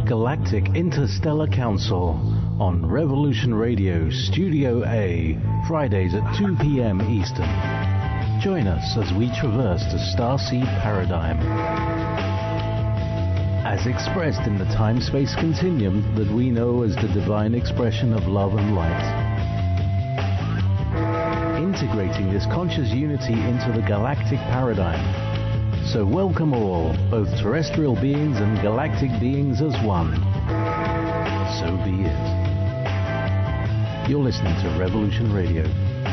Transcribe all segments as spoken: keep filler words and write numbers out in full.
Galactic Interstellar Council on Revolution Radio Studio A, Fridays at two p.m. Eastern. Join us as we traverse the starseed paradigm, as expressed in the time-space continuum that we know as the divine expression of love and light. Integrating this conscious unity into the galactic paradigm. So welcome all, both terrestrial beings and galactic beings as one. So be it. You're listening to Revolution Radio.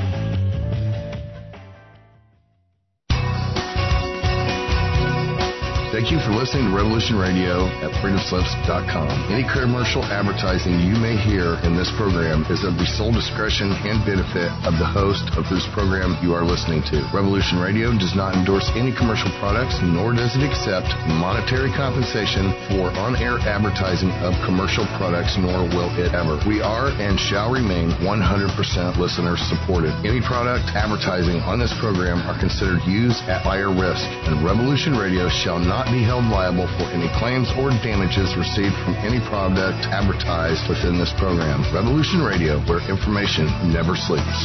Thank you for listening to Revolution Radio at freedom slips dot com. Any commercial advertising you may hear in this program is of the sole discretion and benefit of the host of whose program you are listening to. Revolution Radio does not endorse any commercial products, nor does it accept monetary compensation for on-air advertising of commercial products, nor will it ever. We are and shall remain one hundred percent listener supported. Any product advertising on this program are considered used at buyer risk, and Revolution Radio shall not be held liable for any claims or damages received from any product advertised within this program. Revolution Radio, where information never sleeps.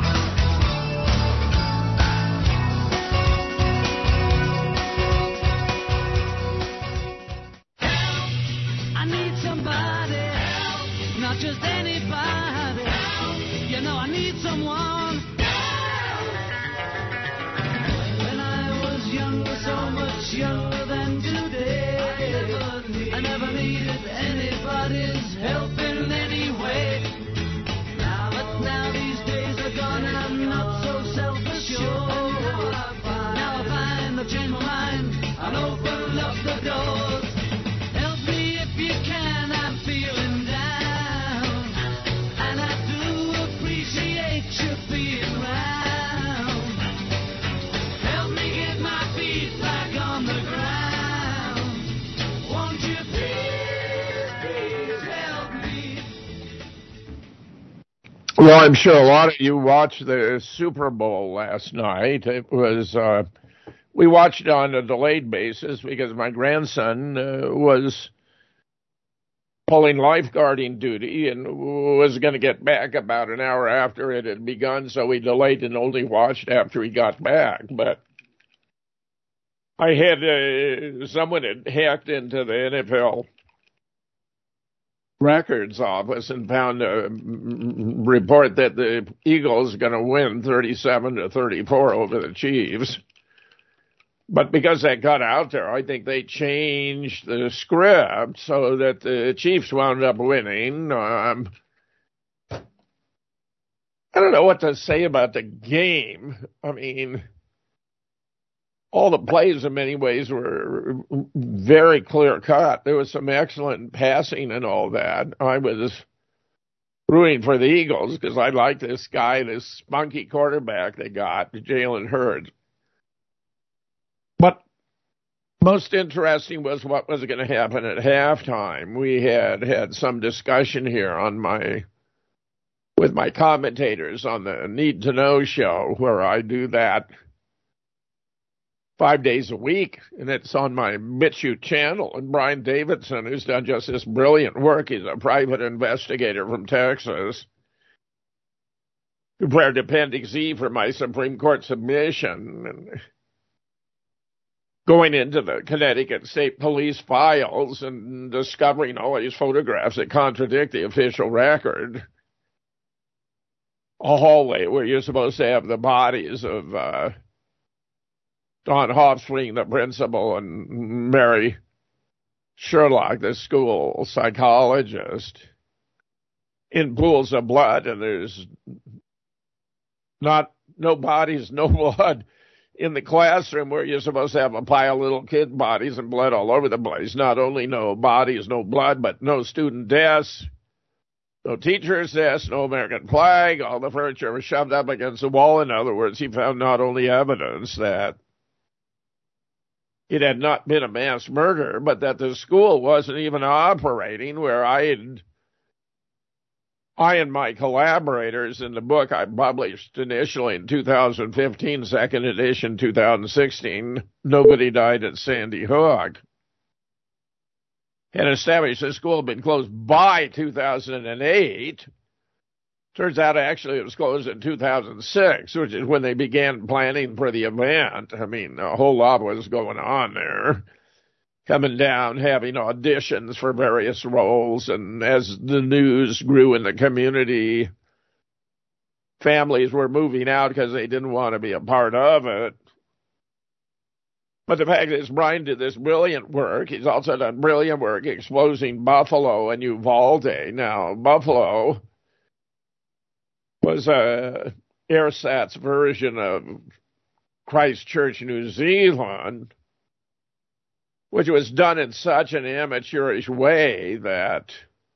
I need somebody help, not just anybody help. You know I need someone help. When I was younger, so much younger. I never needed anybody's help in any way. Now, but now these days are gone and I'm not so self-assured. Now I find I've changed my mind and opened up the doors. Help me if you can, I'm feeling down. And I do appreciate you being around. Help me get my feet back on the ground. Well, I'm sure a lot of you watched the Super Bowl last night. It was, uh, we watched it on a delayed basis because my grandson uh, was pulling lifeguarding duty and was going to get back about an hour after it had begun, so we delayed and only watched after he got back. But I had, uh, someone had hacked into the N F L records office and found a report that the Eagles are going to win thirty-seven to thirty-four over the Chiefs. But because that got out there, I think they changed the script so that the Chiefs wound up winning. Um, I don't know what to say about the game. I mean, all the plays in many ways were very clear cut. There was some excellent passing and all that. I was rooting for the Eagles because I like this guy, this spunky quarterback they got, Jalen Hurts. But most interesting was what was going to happen at halftime. We had had some discussion here on my with my commentators on the Need to Know show, where I do that five days a week, and it's on my BitChute channel. And Brian Davidson, who's done just this brilliant work, he's a private investigator from Texas, prepared Appendix E for my Supreme Court submission, and going into the Connecticut State Police files and discovering all these photographs that contradict the official record. A hallway where you're supposed to have the bodies of uh, Don Hofstring, the principal, and Mary Sherlock, the school psychologist, in pools of blood, and there's not no bodies, no blood in the classroom where you're supposed to have a pile of little kid bodies and blood all over the place. Not only no bodies, no blood, but no student deaths, no teacher's deaths, no American flag. All the furniture was shoved up against the wall. In other words, he found not only evidence that it had not been a mass murder, but that the school wasn't even operating, where I had, I and my collaborators in the book I published initially in two thousand fifteen, second edition two thousand sixteen, Nobody Died at Sandy Hook. had established the school had been closed by two thousand eight. Turns out, actually, it was closed in two thousand six, which is when they began planning for the event. I mean, a whole lot was going on there. Coming down, having auditions for various roles, and as the news grew in the community, families were moving out because they didn't want to be a part of it. But the fact is, Brian did this brilliant work. He's also done brilliant work exposing Buffalo and Uvalde. Now, Buffalo was a AirSat's version of Christchurch, New Zealand, which was done in such an amateurish way that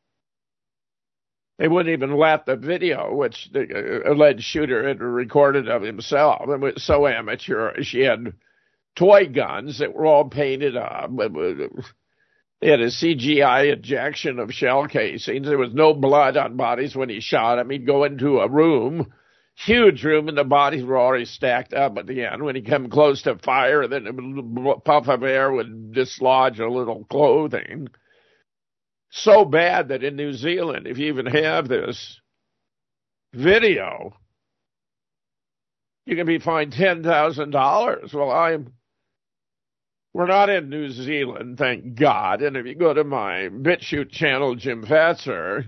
they wouldn't even let the video, which the alleged shooter had recorded of himself. It was so amateurish. He had toy guns that were all painted up. They had a C G I ejection of shell casings. There was no blood on bodies when he shot them. He'd go into a room, huge room, and the bodies were already stacked up at the end. When he came close to fire, then a puff of air would dislodge a little clothing. So bad that in New Zealand, if you even have this video, you can be fined ten thousand dollars. Well, I'm, we're not in New Zealand, thank God. And if you go to my BitChute channel, Jim Fatzer,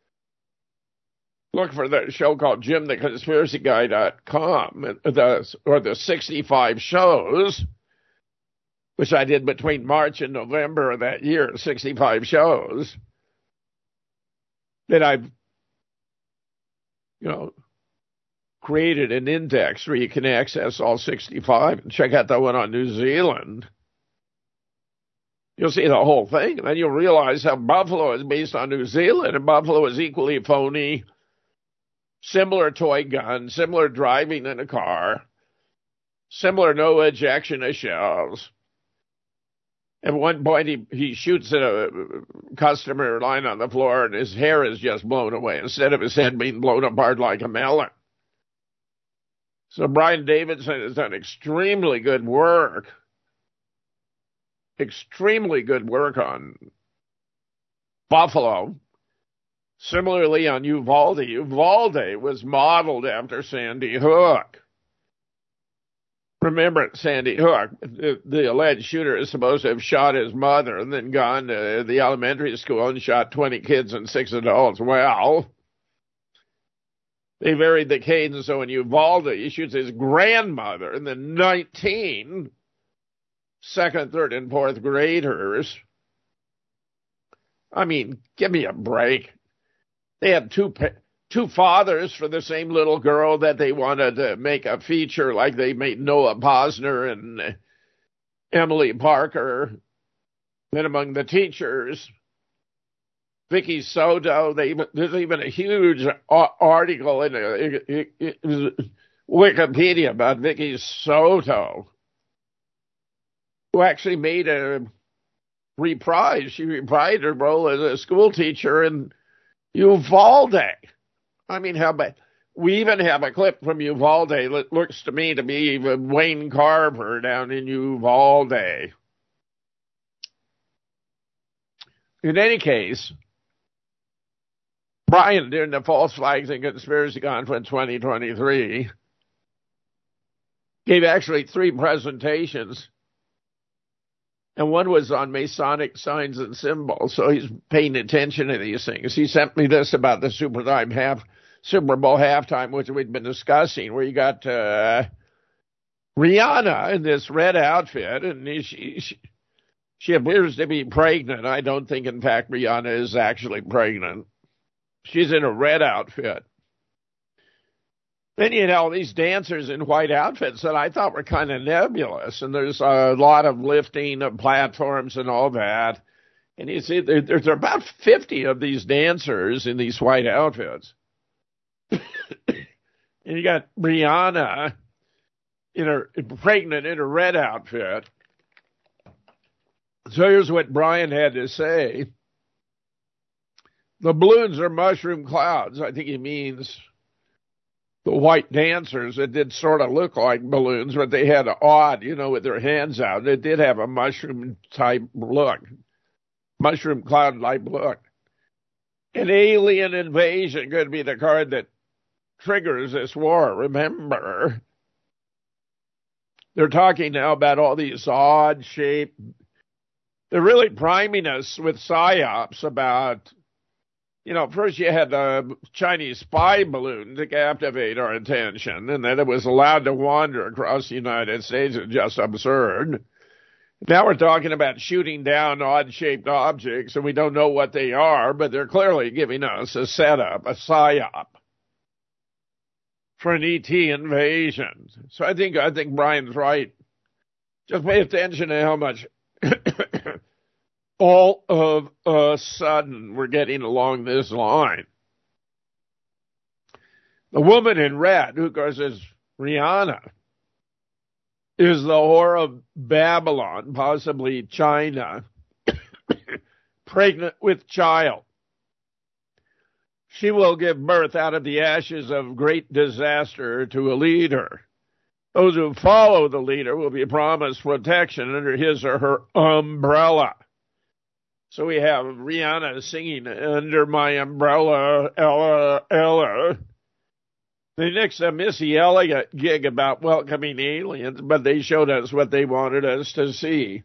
look for the show called Jim the Conspiracy Guy dot com, the, or the sixty-five shows, which I did between March and November of that year, sixty-five shows, that I've, you know, created an index where you can access all sixty-five and check out the one on New Zealand. You'll see the whole thing, and then you'll realize how Buffalo is based on New Zealand, and Buffalo is equally phony. Similar toy gun, similar driving in a car, similar no ejection of shells. At one point, he, he shoots at a customer lying on the floor, and his hair is just blown away instead of his head being blown apart like a melon. So Brian Davidson has done extremely good work, extremely good work on Buffalo. Similarly, on Uvalde, Uvalde was modeled after Sandy Hook. Remember, Sandy Hook, the, the alleged shooter is supposed to have shot his mother and then gone to the elementary school and shot twenty kids and six adults. Well, they varied the cadence, so in Uvalde, he shoots his grandmother and then nineteen second, third, and fourth graders. I mean, give me a break. They had two two fathers for the same little girl that they wanted to make a feature, like they made Noah Posner and Emily Parker. Then among the teachers, Vicky Soto. They, there's even a huge article in a, Wikipedia about Vicky Soto, who actually made a reprise. She reprised her role as a school teacher in Uvalde. I mean, how bad. We even have a clip from Uvalde that looks to me to be Wayne Carver down in Uvalde. In any case, Brian, during the False Flags and Conspiracy Conference twenty twenty-three, gave actually three presentations. And one was on Masonic signs and symbols, so he's paying attention to these things. He sent me this about the Super Time half, Super Bowl halftime, which we'd been discussing, where you got uh, Rihanna in this red outfit, and she, she she appears to be pregnant. I don't think, in fact, Rihanna is actually pregnant. She's in a red outfit. Then you had all these dancers in white outfits that I thought were kind of nebulous, and there's a lot of lifting of platforms and all that. And you see, there, there's about fifty of these dancers in these white outfits. And you got Rihanna in her pregnant in a red outfit. So here's what Brian had to say. The balloons are mushroom clouds. I think he means the white dancers. It did sort of look like balloons, but they had odd, you know, with their hands out. It did have a mushroom-type look. mushroom cloud-like look. An alien invasion could be the card that triggers this war. Remember, they're talking now about all these odd-shaped. They're really priming us with psyops about, you know, first you had the Chinese spy balloon to captivate our attention, and then it was allowed to wander across the United States. It's just absurd. Now we're talking about shooting down odd-shaped objects, and we don't know what they are, but they're clearly giving us a setup, a psyop for an E T invasion. So I think I think Brian's right. Just pay attention to how much all of a sudden we're getting along this line. The woman in red, who of course is Rihanna, is the whore of Babylon, possibly China, pregnant with child. She will give birth out of the ashes of great disaster to a leader. Those who follow the leader will be promised protection under his or her umbrella. So we have Rihanna singing Under My Umbrella, Ella, Ella. They nixed a Missy Elliott gig about welcoming aliens, but they showed us what they wanted us to see.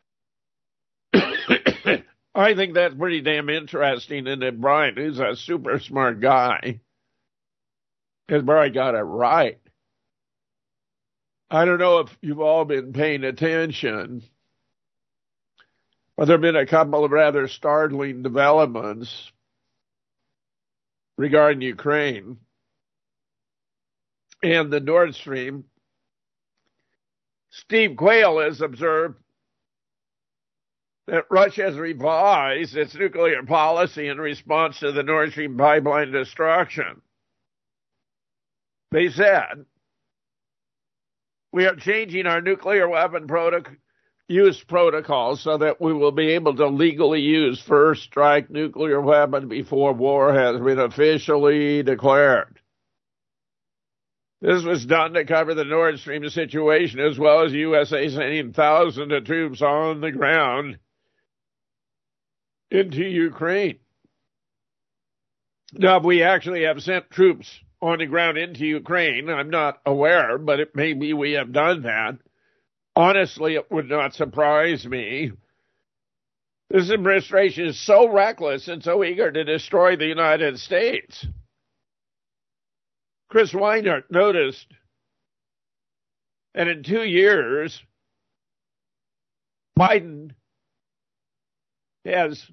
I think that's pretty damn interesting, and that Brian, who's a super smart guy, has probably got it right. I don't know if you've all been paying attention, but there have been a couple of rather startling developments regarding Ukraine and the Nord Stream. Steve Quayle has observed that Russia has revised its nuclear policy in response to the Nord Stream pipeline destruction. They said, we are changing our nuclear weapon protoc- use protocol so that we will be able to legally use first strike nuclear weapon before war has been officially declared. This was done to cover the Nord Stream situation, as well as the U S A sending thousands of troops on the ground into Ukraine. Now, if we actually have sent troops on the ground into Ukraine, I'm not aware, but it may be we have done that. Honestly, it would not surprise me. This administration is so reckless and so eager to destroy the United States. Chris Weinert noticed that in two years, Biden has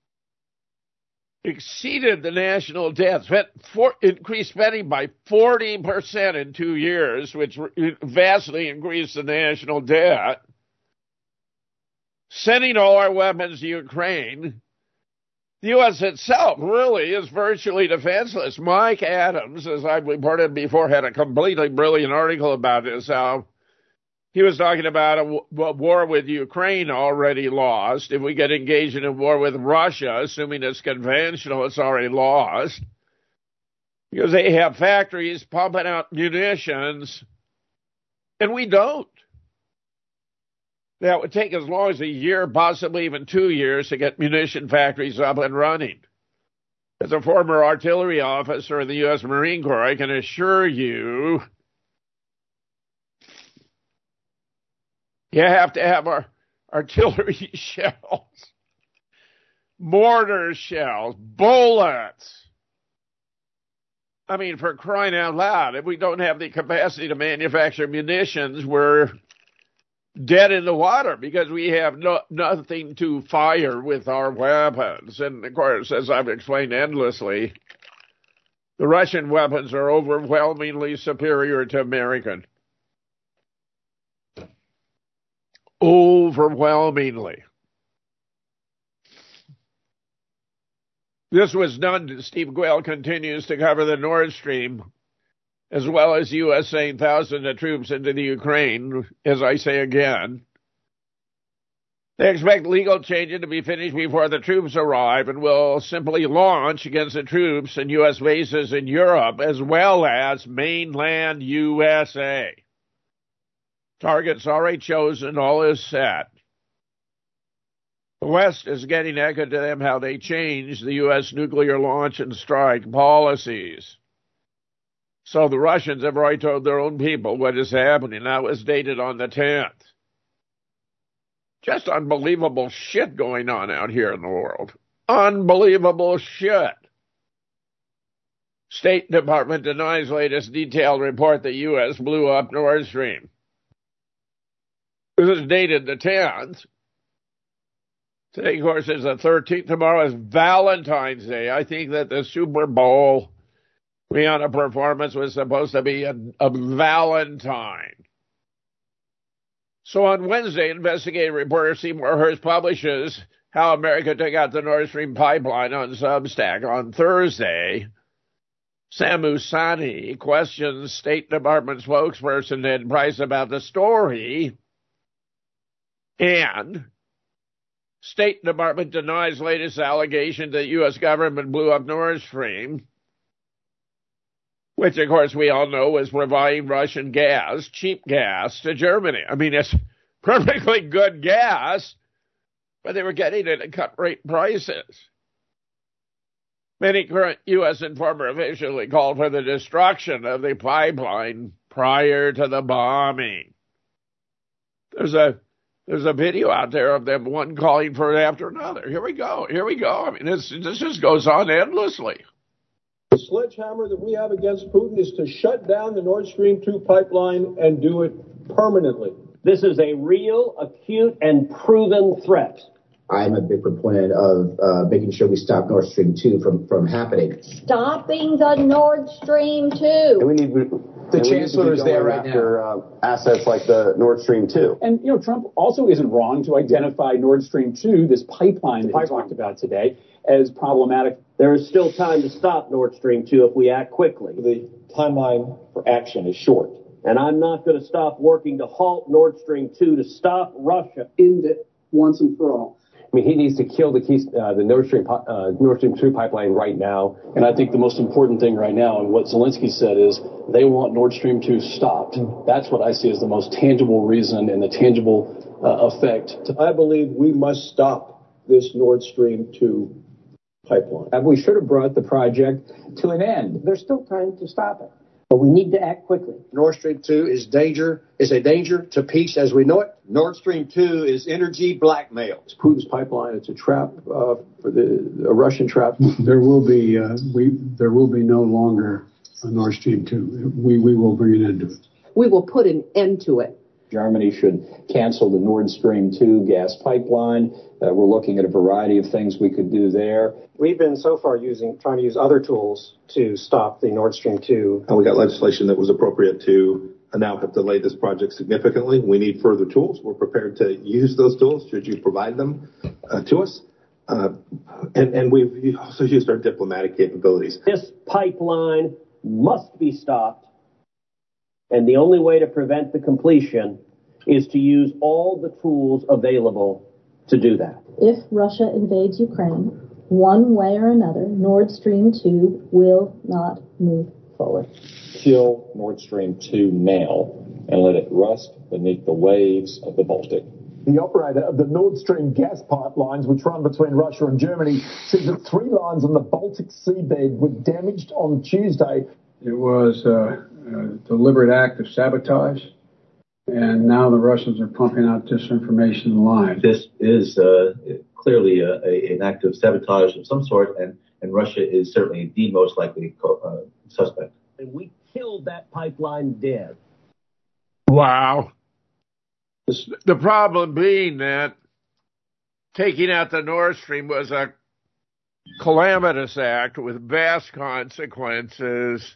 exceeded the national debt, spent for, increased spending by forty percent in two years, which vastly increased the national debt, sending all our weapons to Ukraine. The U S itself really is virtually defenseless. Mike Adams, as I've reported before, had a completely brilliant article about this, how he was talking about a, w- a war with Ukraine already lost. If we get engaged in a war with Russia, assuming it's conventional, it's already lost. Because they have factories pumping out munitions, and we don't. That would take as long as a year, possibly even two years, to get munition factories up and running. As a former artillery officer in the U S Marine Corps, I can assure you, you have to have our artillery shells, mortar shells, bullets. I mean, for crying out loud, if we don't have the capacity to manufacture munitions, we're dead in the water because we have no, nothing to fire with our weapons. And, of course, as I've explained endlessly, the Russian weapons are overwhelmingly superior to American. Overwhelmingly. This was done, Steve Quayle continues to cover the Nord Stream, as well as U S sending thousands of troops into the Ukraine, as I say again. They expect legal changes to be finished before the troops arrive and will simply launch against the troops and U S bases in Europe, as well as mainland U S A. Targets already chosen, all is set. The West is getting echoed to them how they changed the U S nuclear launch and strike policies. So the Russians have already told their own people what is happening. That was dated on the tenth. Just unbelievable shit going on out here in the world. Unbelievable shit. State Department denies latest detailed report the U S blew up Nord Stream. This is dated the tenth. Today, of course, is the thirteenth. Tomorrow is Valentine's Day. I think that the Super Bowl Rihanna performance was supposed to be a, a Valentine. So on Wednesday, investigative reporter Seymour Hersh publishes how America took out the Nord Stream pipeline on Substack. On Thursday, Samu Sani questions State Department spokesperson Ned Price about the story, and State Department denies latest allegation that U S government blew up Nord Stream, which, of course, we all know was providing Russian gas, cheap gas, to Germany. I mean, it's perfectly good gas, but they were getting it at cut-rate prices. Many current U S and former officials called for the destruction of the pipeline prior to the bombing. There's a there's a video out there of them, one calling for it after another. Here we go. Here we go. I mean, this, this just goes on endlessly. The sledgehammer that we have against Putin is to shut down the Nord Stream two pipeline and do it permanently. This is a real, acute, and proven threat. I'm a big proponent of uh, making sure we stop Nord Stream two from, from happening. Stopping the Nord Stream two. And we need the chancellor is there right after, now. Uh, assets like the Nord Stream two. And, you know, Trump also isn't wrong to identify Nord Stream two, this pipeline that he talked about today, as problematic. There is still time to stop Nord Stream two if we act quickly. The timeline for action is short. And I'm not going to stop working to halt Nord Stream two to stop Russia. End it once and for all. I mean, he needs to kill the key, uh, the Nord Stream, uh, Nord Stream two pipeline right now. And I think the most important thing right now, and what Zelensky said, is they want Nord Stream two stopped. That's what I see as the most tangible reason and the tangible uh, effect. To- I believe we must stop this Nord Stream two pipeline. And we should have brought the project to an end. There's still time to stop it, but we need to act quickly. Nord Stream two is danger is a danger to peace as we know it. Nord Stream two is energy blackmail. It's Putin's pipeline. It's a trap uh, for the a Russian trap. There will be uh, we there will be no longer a Nord Stream two. We we will bring an end to it. We will put an end to it. Germany should cancel the Nord Stream two gas pipeline. Uh, we're looking at a variety of things we could do there. We've been so far using trying to use other tools to stop the Nord Stream two. And we got legislation that was appropriate to now have delayed this project significantly. We need further tools. We're prepared to use those tools should you provide them uh, to us. Uh, and, and we've also used our diplomatic capabilities. This pipeline must be stopped. And the only way to prevent the completion is to use all the tools available to do that. If Russia invades Ukraine, one way or another, Nord Stream two will not move forward. Kill Nord Stream two now and let it rust beneath the waves of the Baltic. The operator of the Nord Stream gas pipelines, which run between Russia and Germany, says that three lines on the Baltic seabed were damaged on Tuesday. It was uh, a deliberate act of sabotage, and now the Russians are pumping out disinformation and lies. This is uh, clearly a, a, an act of sabotage of some sort, and, and Russia is certainly the most likely co- uh, suspect. And we killed that pipeline dead. Wow. The problem being that taking out the Nord Stream was a calamitous act with vast consequences.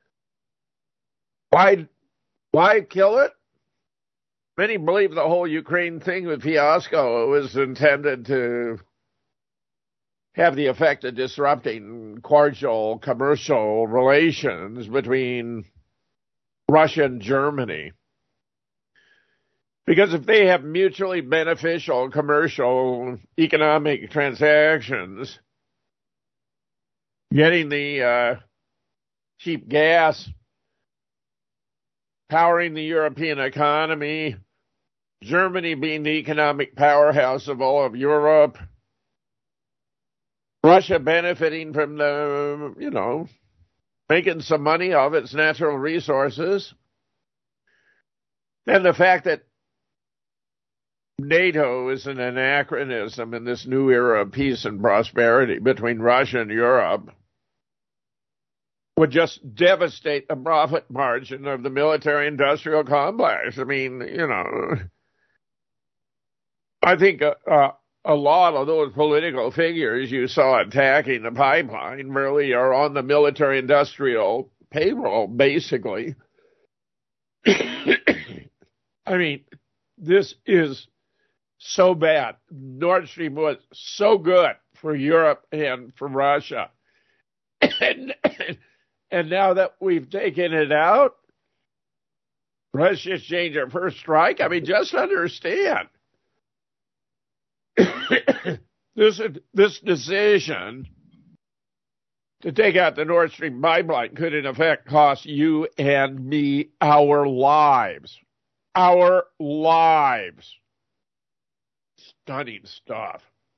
Why, why kill it? Many believe the whole Ukraine thing with fiasco was intended to have the effect of disrupting cordial commercial relations between Russia and Germany. Because if they have mutually beneficial commercial economic transactions, getting the uh, cheap gas, powering the European economy, Germany being the economic powerhouse of all of Europe, Russia benefiting from the, you know, making some money off its natural resources, and the fact that NATO is an anachronism in this new era of peace and prosperity between Russia and Europe would just devastate the profit margin of the military-industrial complex. I mean, you know, I think a, a, a lot of those political figures you saw attacking the pipeline really are on the military-industrial payroll, basically. I mean, this is so bad. Nord Stream was so good for Europe and for Russia. And, and now that we've taken it out, Russia's changed their first strike. I mean, just understand. this, this decision to take out the Nord Stream pipeline could, in effect, cost you and me our lives. Our lives. Stunning stuff.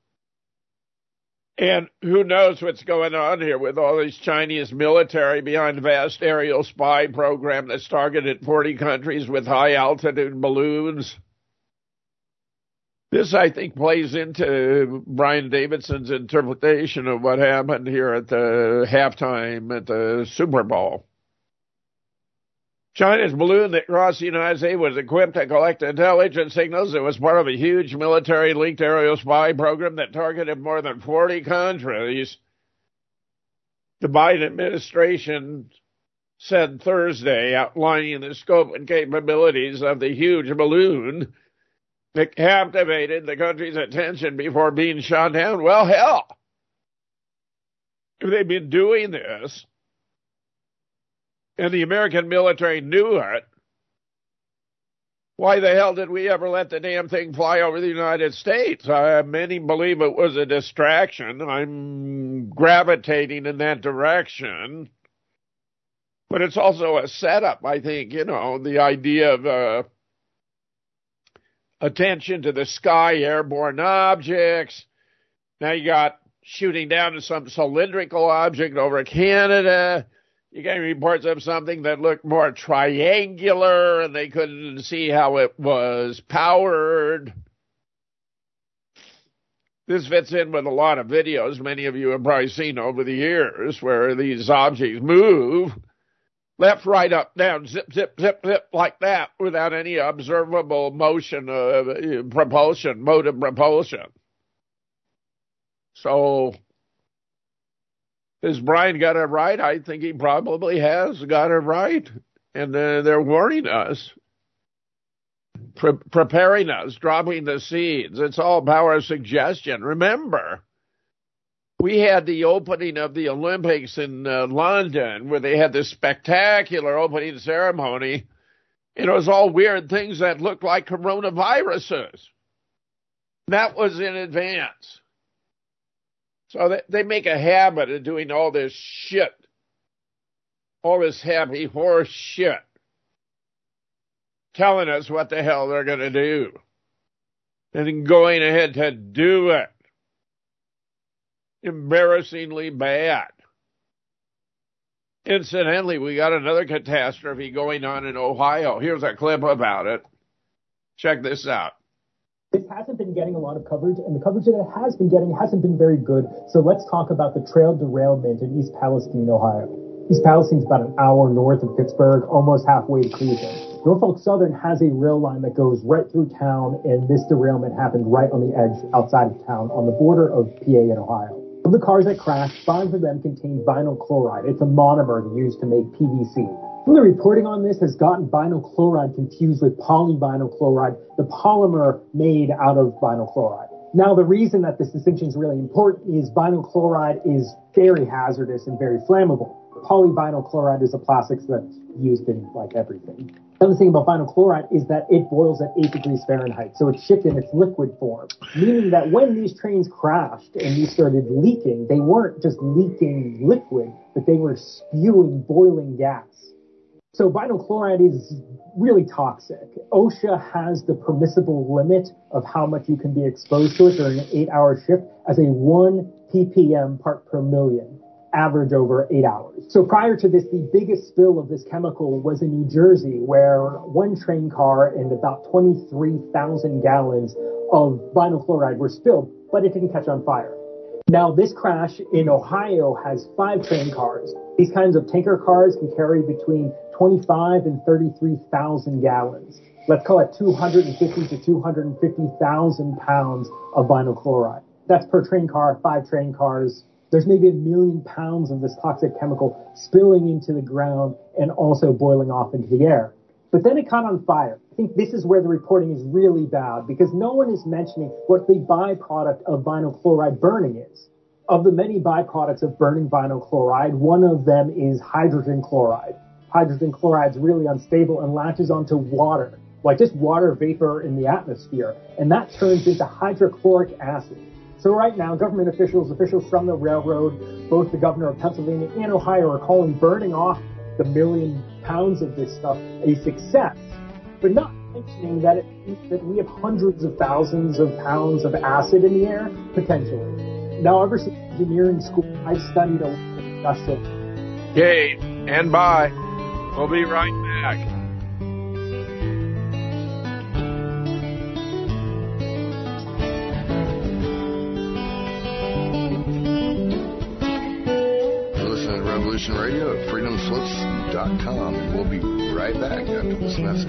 And who knows what's going on here with all these Chinese military behind a vast aerial spy program that's targeted forty countries with high-altitude balloons. This, I think, plays into Brian Davidson's interpretation of what happened here at the halftime at the Super Bowl. China's balloon that crossed the United States was equipped to collect intelligence signals. It was part of a huge military-linked aerial spy program that targeted more than forty countries. The Biden administration said Thursday, outlining the scope and capabilities of the huge balloon that captivated the country's attention before being shot down. Well, hell, if they've been doing this, and the American military knew it, why the hell did we ever let the damn thing fly over the United States? Uh, many believe it was a distraction. I'm gravitating in that direction. But it's also a setup, I think, you know, the idea of uh, attention to the sky, airborne objects. Now you got shooting down some cylindrical object over Canada. You get reports of something that looked more triangular, and they couldn't see how it was powered. This fits in with a lot of videos many of you have probably seen over the years where these objects move left, right, up, down, zip, zip, zip, zip, like that without any observable motion of uh, propulsion, mode of propulsion. So, has Brian got it right? I think he probably has got it right. And uh, they're warning us, pre- preparing us, dropping the seeds. It's all power of suggestion. Remember, we had the opening of the Olympics in uh, London where they had this spectacular opening ceremony. And it was all weird things that looked like coronaviruses. That was in advance. So they, they make a habit of doing all this shit, all this happy horse shit, telling us what the hell they're going to do, and then going ahead to do it. Embarrassingly bad. Incidentally, we got another catastrophe going on in Ohio. Here's a clip about it. Check this out. This hasn't been getting a lot of coverage, and the coverage that it has been getting hasn't been very good. So let's talk about the trail derailment in East Palestine, Ohio. East Palestine is about an hour north of Pittsburgh, almost halfway to Cleveland. Norfolk Southern has a rail line that goes right through town, and this derailment happened right on the edge outside of town on the border of P A and Ohio. Of the cars that crashed, five of them contained vinyl chloride. It's a monomer used to make P V C. The reporting on this has gotten vinyl chloride confused with polyvinyl chloride, the polymer made out of vinyl chloride. Now, the reason that this distinction is really important is vinyl chloride is very hazardous and very flammable. Polyvinyl chloride is a plastic that's used in, like, everything. The other thing about vinyl chloride is that it boils at eight degrees Fahrenheit, so it's shipped in its liquid form, meaning that when these trains crashed and these started leaking, they weren't just leaking liquid, but they were spewing boiling gas. So vinyl chloride is really toxic. OSHA has the permissible limit of how much you can be exposed to it during an eight-hour shift as a one ppm part per million, average over eight hours. So prior to this, the biggest spill of this chemical was in New Jersey, where one train car and about twenty-three thousand gallons of vinyl chloride were spilled, but it didn't catch on fire. Now, this crash in Ohio has five train cars. These kinds of tanker cars can carry between twenty-five and thirty-three thousand gallons. Let's call it two hundred fifty to two hundred fifty thousand pounds of vinyl chloride. That's per train car, five train cars. There's maybe a million pounds of this toxic chemical spilling into the ground and also boiling off into the air. But then it caught on fire. I think this is where the reporting is really bad, because no one is mentioning what the byproduct of vinyl chloride burning is. Of the many byproducts of burning vinyl chloride, one of them is hydrogen chloride. Hydrogen chloride is really unstable and latches onto water, like just water vapor in the atmosphere, and that turns into hydrochloric acid. So right now, government officials, officials from the railroad, both the governor of Pennsylvania and Ohio are calling burning off the million pounds of this stuff a success, but not mentioning that it means that we have hundreds of thousands of pounds of acid in the air, potentially. Now, ever since engineering school, I've studied a lot of industrial. Okay, and bye. We'll be right back. Revolution Radio at freedom slips dot com, and we'll be right back after this message.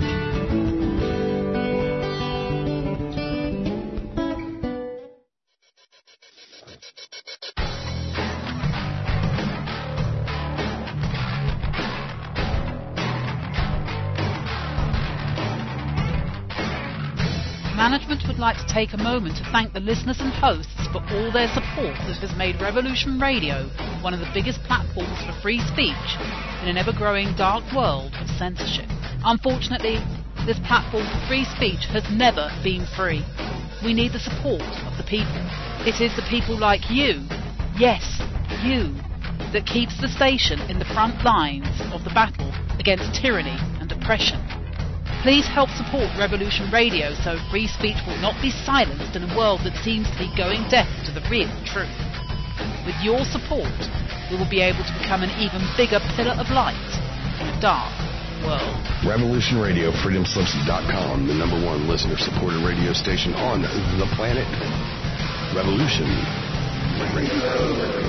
Management would like to take a moment to thank the listeners and hosts for all their support that has made Revolution Radio one of the biggest platforms for free speech in an ever-growing dark world of censorship. Unfortunately, this platform for free speech has never been free. We need the support of the people. It is the people like you, yes, you, that keeps the station in the front lines of the battle against tyranny and oppression. Please help support Revolution Radio so free speech will not be silenced in a world that seems to be going deaf to the real truth. With your support, we will be able to become an even bigger pillar of light in a dark world. Revolution Radio, freedom slips dot com, the number one listener-supported radio station on the planet. Revolution Radio.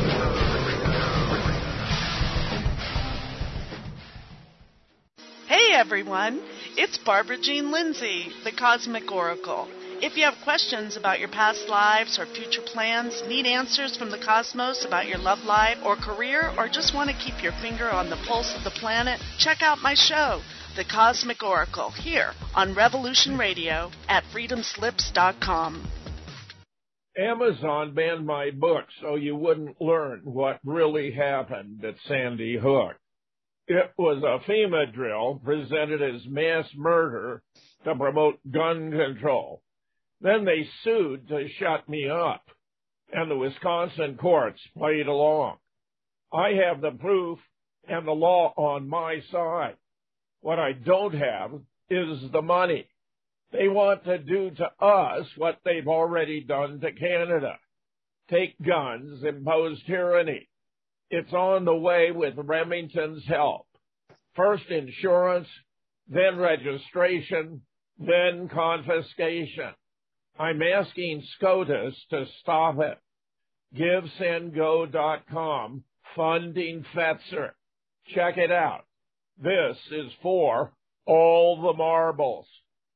Hey everyone, it's Barbara Jean Lindsay, the Cosmic Oracle. If you have questions about your past lives or future plans, need answers from the cosmos about your love life or career, or just want to keep your finger on the pulse of the planet, check out my show, The Cosmic Oracle, here on Revolution Radio at freedom slips dot com. Amazon banned my book so you wouldn't learn what really happened at Sandy Hook. It was a FEMA drill presented as mass murder to promote gun control. Then they sued to shut me up, and the Wisconsin courts played along. I have the proof and the law on my side. What I don't have is the money. They want to do to us what they've already done to Canada. Take guns, impose tyranny. It's on the way with Remington's help. First insurance, then registration, then confiscation. I'm asking SCOTUS to stop it. Give Send Go dot com, funding Fetzer. Check it out. This is for all the marbles.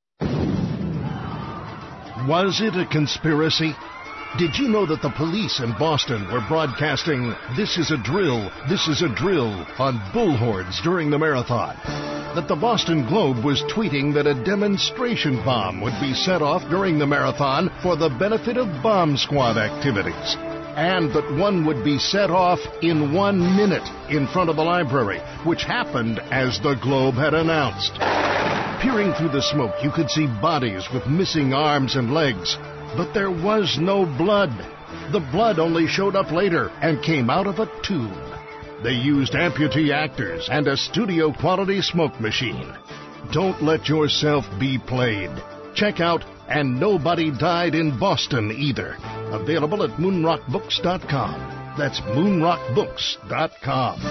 Was it a conspiracy? Did you know that the police in Boston were broadcasting, "This is a drill, this is a drill," on bullhorns during the marathon? That the Boston Globe was tweeting that a demonstration bomb would be set off during the marathon for the benefit of bomb squad activities? And that one would be set off in one minute in front of the library, which happened as the Globe had announced. Peering through the smoke, you could see bodies with missing arms and legs. But there was no blood. The blood only showed up later and came out of a tube. They used amputee actors and a studio-quality smoke machine. Don't let yourself be played. Check out And Nobody Died in Boston Either. Available at moonrock books dot com. That's moonrock books dot com.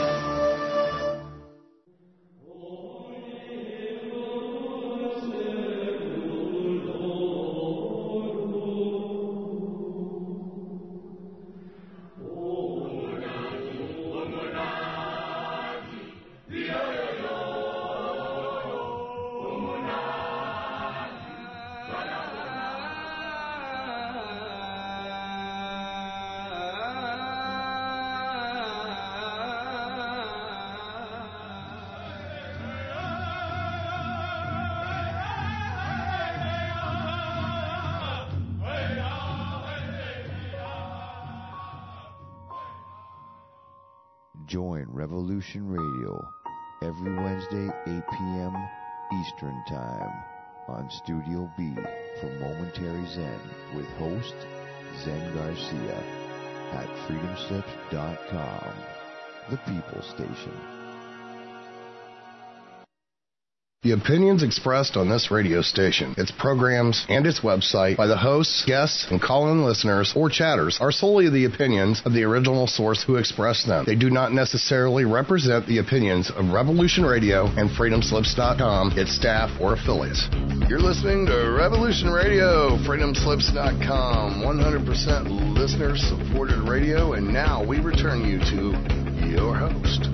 Join Revolution Radio every Wednesday, eight p.m. Eastern Time on Studio B for Momentary Zen with host Zen Garcia at freedom slips dot com, the People Station. The opinions expressed on this radio station, its programs, and its website by the hosts, guests, and call-in listeners or chatters are solely the opinions of the original source who expressed them. They do not necessarily represent the opinions of Revolution Radio and freedom slips dot com, its staff, or affiliates. You're listening to Revolution Radio, freedom slips dot com, one hundred percent listener-supported radio, and now we return you to your host.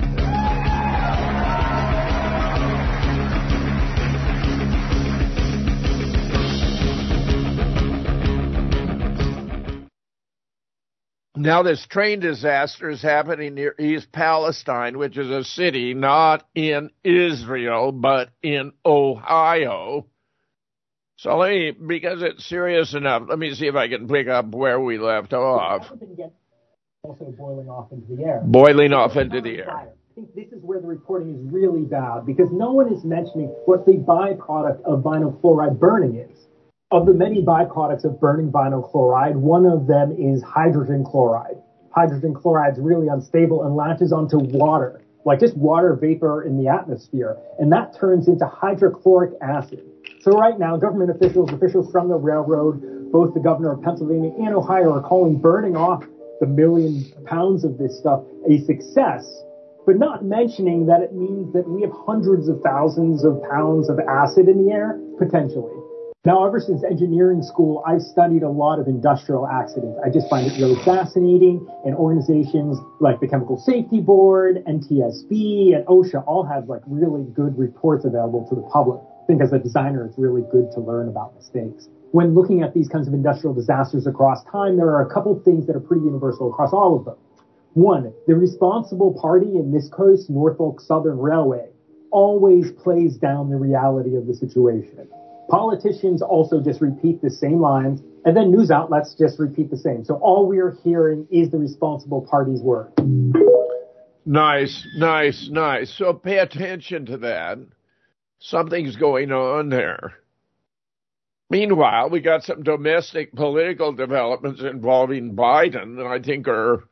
Now, this train disaster is happening near East Palestine, which is a city not in Israel, but in Ohio. So let me, because it's serious enough, let me see if I can pick up where we left off. Also boiling off into the air. Boiling off into the air. I think this is where the reporting is really bad, because no one is mentioning what the byproduct of vinyl chloride burning is. Of the many byproducts of burning vinyl chloride, one of them is hydrogen chloride. Hydrogen chloride is really unstable and latches onto water, like just water vapor in the atmosphere, and that turns into hydrochloric acid. So right now, government officials, officials from the railroad, both the governor of Pennsylvania and Ohio are calling burning off the million pounds of this stuff a success, but not mentioning that it means that we have hundreds of thousands of pounds of acid in the air, potentially. Now, ever since engineering school, I've studied a lot of industrial accidents. I just find it really fascinating, and organizations like the Chemical Safety Board, N T S B, and OSHA all have like really good reports available to the public. I think as a designer, it's really good to learn about mistakes. When looking at these kinds of industrial disasters across time, there are a couple things that are pretty universal across all of them. One, the responsible party, in this case, Norfolk Southern Railway, always plays down the reality of the situation. Politicians also just repeat the same lines, and then news outlets just repeat the same. So all we're hearing is the responsible party's word. Nice, nice, nice. So pay attention to that. Something's going on there. Meanwhile, we got some domestic political developments involving Biden that I think are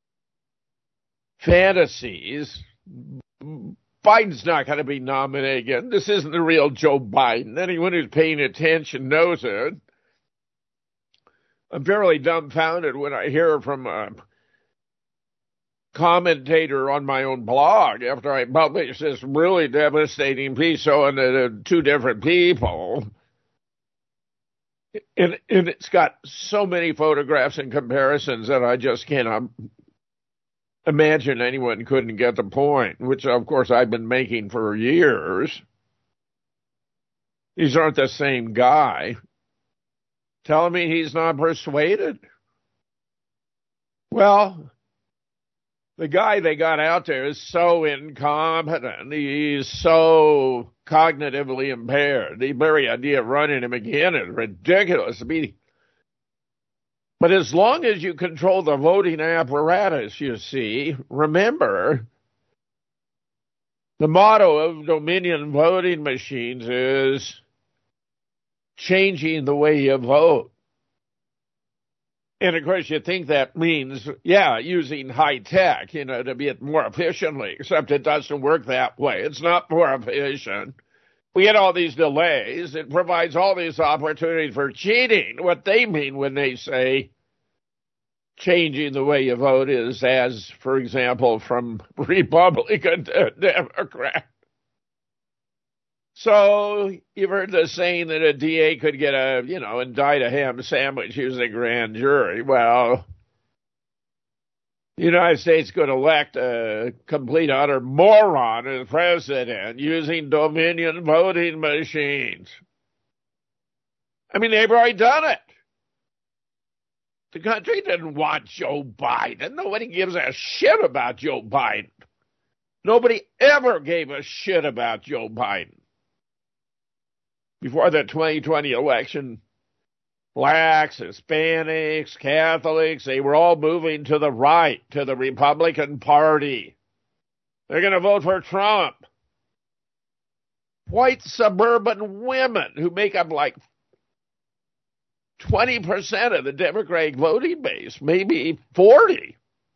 fantasies. Biden's not going to be nominated again. This isn't the real Joe Biden. Anyone who's paying attention knows it. I'm fairly dumbfounded when I hear from a commentator on my own blog after I published this really devastating piece on the two different people. And, and it's got so many photographs and comparisons that I just cannot imagine anyone couldn't get the point, which, of course, I've been making for years. These aren't the same guy. Telling me he's not persuaded? Well, the guy they got out there is so incompetent. He's so cognitively impaired. The very idea of running him again is ridiculous. I mean, but as long as you control the voting apparatus, you see, remember, the motto of Dominion voting machines is changing the way you vote. And, of course, you think that means, yeah, using high tech, you know, to be it more efficiently, except it doesn't work that way. It's not more efficient. We get all these delays. It provides all these opportunities for cheating. What they mean when they say changing the way you vote is as, for example, from Republican to Democrat. So you've heard the saying that a D A could get a, you know, indict a ham sandwich using a grand jury. Well, the United States could elect a complete utter moron as president using Dominion voting machines. I mean, they've already done it. The country didn't want Joe Biden. Nobody gives a shit about Joe Biden. Nobody ever gave a shit about Joe Biden. Before the twenty twenty election, blacks, Hispanics, Catholics, they were all moving to the right, to the Republican Party. They're going to vote for Trump. White suburban women who make up like twenty percent of the Democratic voting base, maybe forty.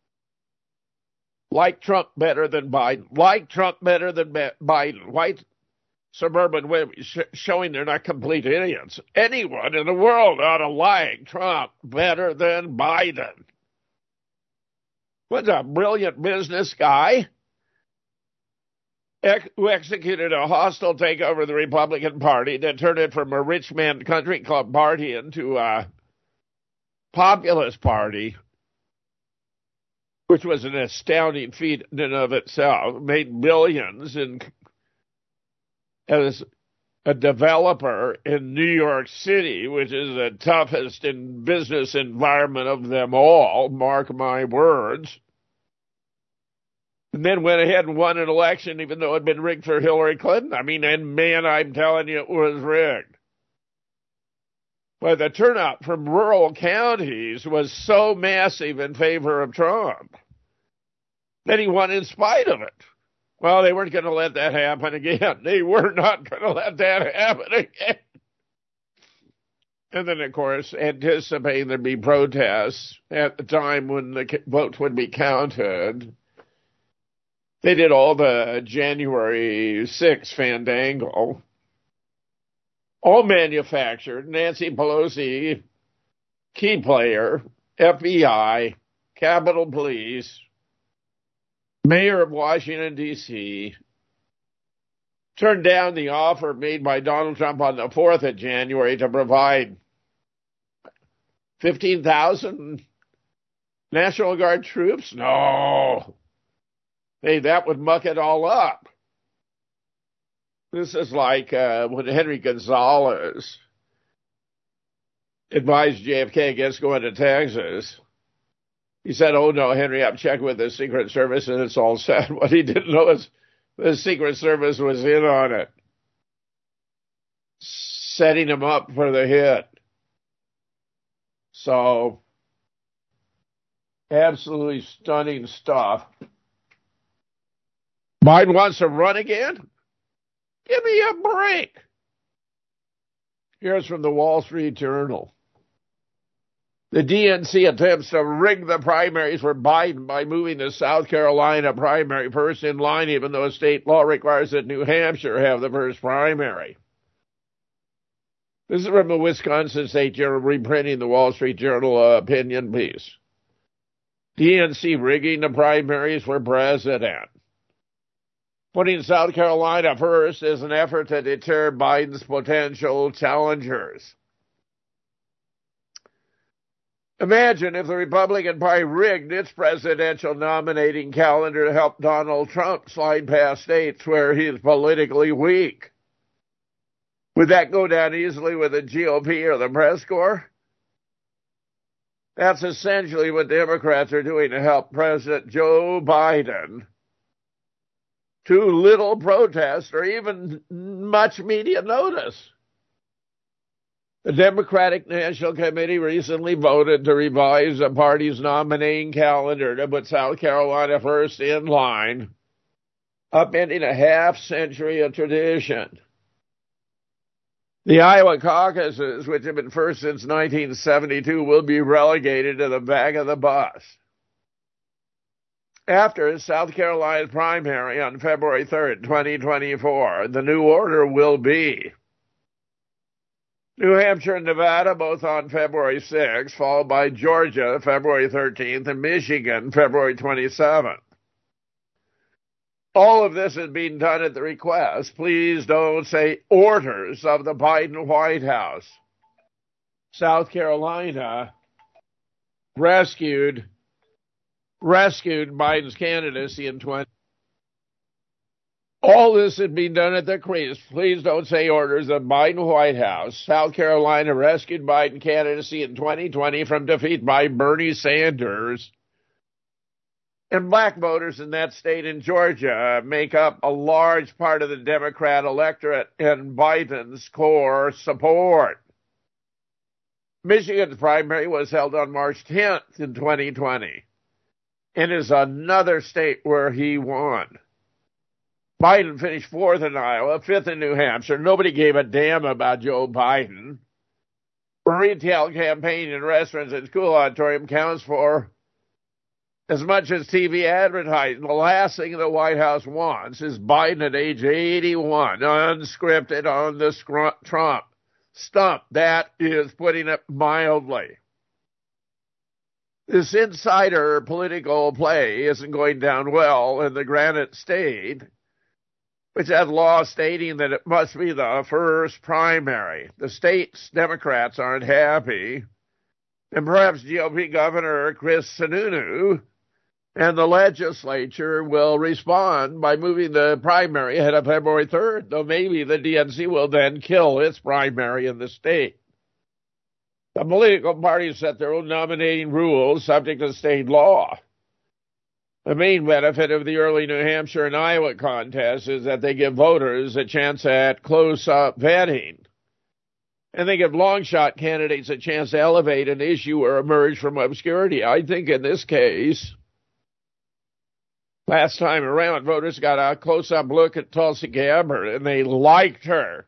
Like Trump better than Biden. Like Trump better than Biden. White suburban women sh- showing they're not complete idiots. Anyone in the world ought to like Trump better than Biden. Was a brilliant business guy ex- who executed a hostile takeover of the Republican Party that turned it from a rich man country club party into a populist party, which was an astounding feat in and of itself. Made billions in as a developer in New York City, which is the toughest in business environment of them all, mark my words. And then went ahead and won an election even though it had been rigged for Hillary Clinton. I mean, and man, I'm telling you, it was rigged. But the turnout from rural counties was so massive in favor of Trump that he won in spite of it. Well, they weren't going to let that happen again. They were not going to let that happen again. And then, of course, anticipating there'd be protests at the time when the votes would be counted, they did all the January sixth fandango, all manufactured. Nancy Pelosi, key player, F B I, Capitol Police, Mayor of Washington, D C, turned down the offer made by Donald Trump on the fourth of January to provide fifteen thousand National Guard troops? No. Hey, that would muck it all up. This is like uh, when Henry Gonzalez advised J F K against going to Texas. He said, oh, no, Henry, I've checked with the Secret Service and it's all set. What he didn't know is the Secret Service was in on it, setting him up for the hit. So, absolutely stunning stuff. Biden wants to run again? Give me a break. Here's from the Wall Street Journal. The D N C attempts to rig the primaries for Biden by moving the South Carolina primary first in line, even though state law requires that New Hampshire have the first primary. This is from the Wisconsin State Journal, reprinting the Wall Street Journal uh, opinion piece. D N C rigging the primaries for president. Putting South Carolina first is an effort to deter Biden's potential challengers. Imagine if the Republican Party rigged its presidential nominating calendar to help Donald Trump slide past states where he is politically weak. Would that go down easily with the G O P or the press corps? That's essentially what Democrats are doing to help President Joe Biden. Too little protest or even much media notice. The Democratic National Committee recently voted to revise the party's nominating calendar to put South Carolina first in line, upending a half century of tradition. The Iowa caucuses, which have been first since nineteen seventy-two, will be relegated to the back of the bus. After South Carolina's primary on February third, twenty twenty-four, the new order will be New Hampshire and Nevada both on February sixth, followed by Georgia February thirteenth and Michigan February twenty-seventh. All of this is being done at the request, please don't say orders, of the Biden White House. South Carolina rescued rescued Biden's candidacy in twenty. All this is being done at the request, please don't say orders, of Biden White House. South Carolina rescued Biden candidacy in twenty twenty from defeat by Bernie Sanders. And black voters in that state in Georgia make up a large part of the Democrat electorate and Biden's core support. Michigan's primary was held on March tenth in twenty twenty and is another state where he won. Biden finished fourth in Iowa, fifth in New Hampshire. Nobody gave a damn about Joe Biden. Retail campaign in restaurants and school auditorium counts for as much as T V advertising. The last thing the White House wants is Biden at age eighty-one, unscripted on the Trump stump. That is putting it mildly. This insider political play isn't going down well in the Granite State, which has law stating that it must be the first primary. The state's Democrats aren't happy, and perhaps G O P Governor Chris Sununu and the legislature will respond by moving the primary ahead of February third, though maybe the D N C will then kill its primary in the state. The political parties set their own nominating rules subject to state law. The main benefit of the early New Hampshire and Iowa contests is that they give voters a chance at close-up vetting. And they give long-shot candidates a chance to elevate an issue or emerge from obscurity. I think in this case, last time around, voters got a close-up look at Tulsi Gabbard, and they liked her.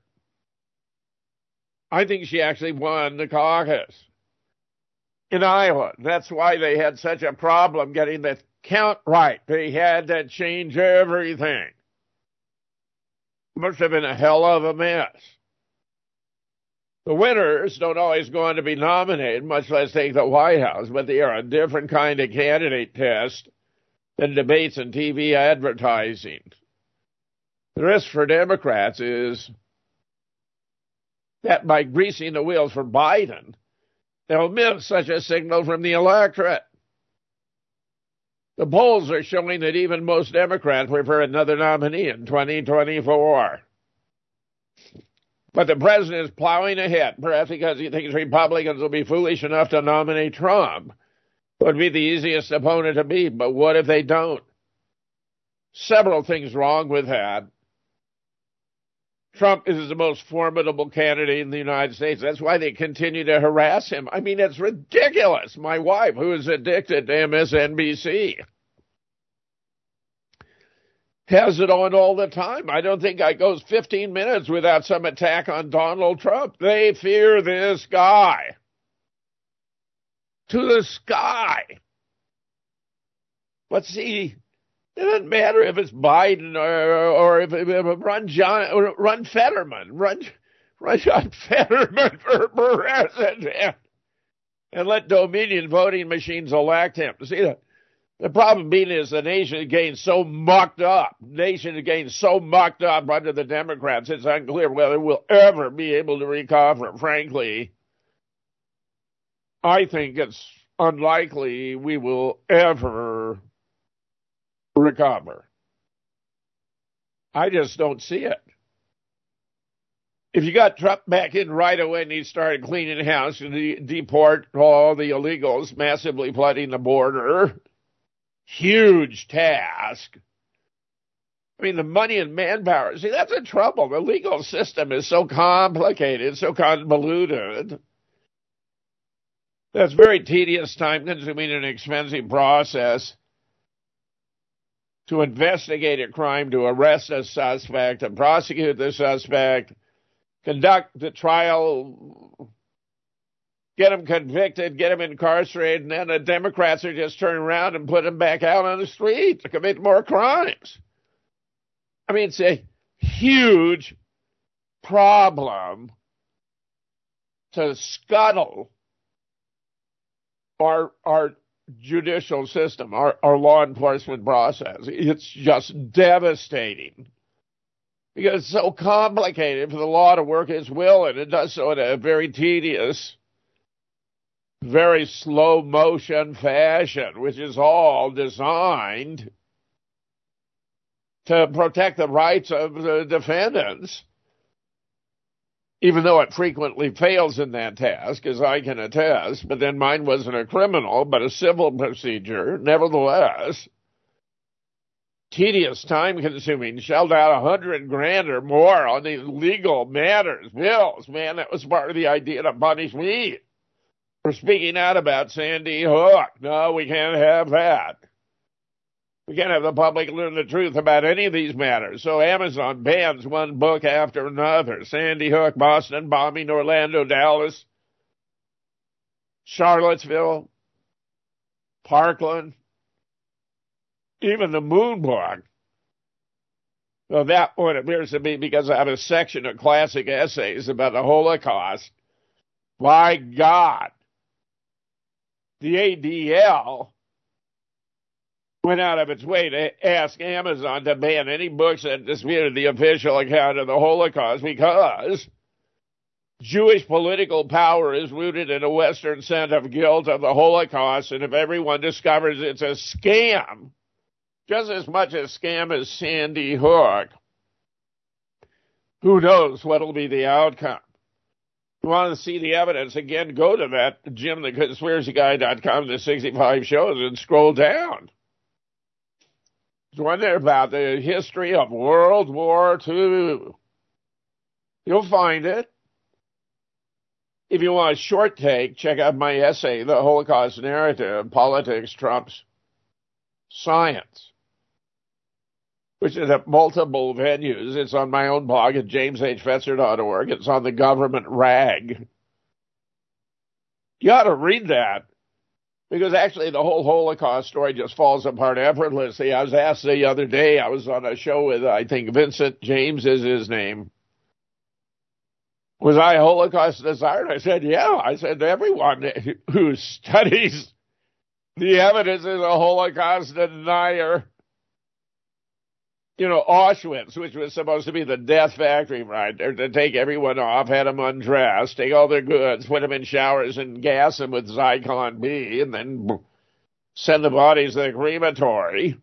I think she actually won the caucus in Iowa. That's why they had such a problem getting the count right. They had to change everything. Must have been a hell of a mess. The winners don't always go on to be nominated, much less take the White House, but they are a different kind of candidate test than debates and T V advertising. The risk for Democrats is that by greasing the wheels for Biden, they'll miss such a signal from the electorate. The polls are showing that even most Democrats prefer another nominee in twenty twenty-four. But the president is plowing ahead, perhaps because he thinks Republicans will be foolish enough to nominate Trump. Would be the easiest opponent to beat, but what if they don't? Several things wrong with that. Trump is the most formidable candidate in the United States. That's why they continue to harass him. I mean, it's ridiculous. My wife, who is addicted to M S N B C, has it on all the time. I don't think it goes fifteen minutes without some attack on Donald Trump. They fear this guy to the sky. But see, it doesn't matter if it's Biden or, or if it, if it run John or run Fetterman, run run John Fetterman for president, and let Dominion voting machines elect him. See, the, the problem being is the nation is getting so mucked up. The nation is getting so mucked up under the Democrats. It's unclear whether we'll ever be able to recover. Frankly, I think it's unlikely we will ever recover. I just don't see it. If you got Trump back in right away and he started cleaning house and de- deport all the illegals massively flooding the border, huge task. I mean, the money and manpower, see, that's the trouble. The legal system is so complicated, so convoluted. That's very tedious, time-consuming, and expensive process to investigate a crime, to arrest a suspect, to prosecute the suspect, conduct the trial, get them convicted, get them incarcerated, and then the Democrats are just turning around and put them back out on the street to commit more crimes. I mean, it's a huge problem to scuttle our our judicial system, our, our law enforcement process. It's just devastating because it's so complicated for the law to work its will, and it does so in a very tedious, very slow motion fashion, which is all designed to protect the rights of the defendants, even though it frequently fails in that task, as I can attest. But then mine wasn't a criminal, but a civil procedure. Nevertheless, tedious, time-consuming, shelled out a hundred grand or more on these legal matters, bills. Man, that was part of the idea to punish me for speaking out about Sandy Hook. No, we can't have that. We can't have the public learn the truth about any of these matters. So Amazon bans one book after another. Sandy Hook, Boston bombing, Orlando, Dallas, Charlottesville, Parkland, even the Moon book. Well, that one appears to be because I have a section of classic essays about the Holocaust. My God. The A D L went out of its way to ask Amazon to ban any books that disputed the official account of the Holocaust because Jewish political power is rooted in a Western sense of guilt of the Holocaust, and if everyone discovers it's a scam, just as much a scam as Sandy Hook, who knows what will be the outcome. If you want to see the evidence, again, go to that Jim the Conspiracy Guy dot com, the sixty-five shows, and scroll down. There's one there about the history of World War Two. You'll find it. If you want a short take, check out my essay, The Holocaust Narrative, Politics Trumps Science, which is at multiple venues. It's on my own blog at james h fetzer dot org. It's on the government rag. You ought to read that, because actually the whole Holocaust story just falls apart effortlessly. I was asked the other day, I was on a show with, I think, Vincent James is his name. Was I a Holocaust denier? I said, yeah. I said, everyone who studies the evidence is a Holocaust denier. You know, Auschwitz, which was supposed to be the death factory, right? They're to take everyone off, had them undressed, take all their goods, put them in showers and gas them with Zyklon B, and then send the bodies to the crematory.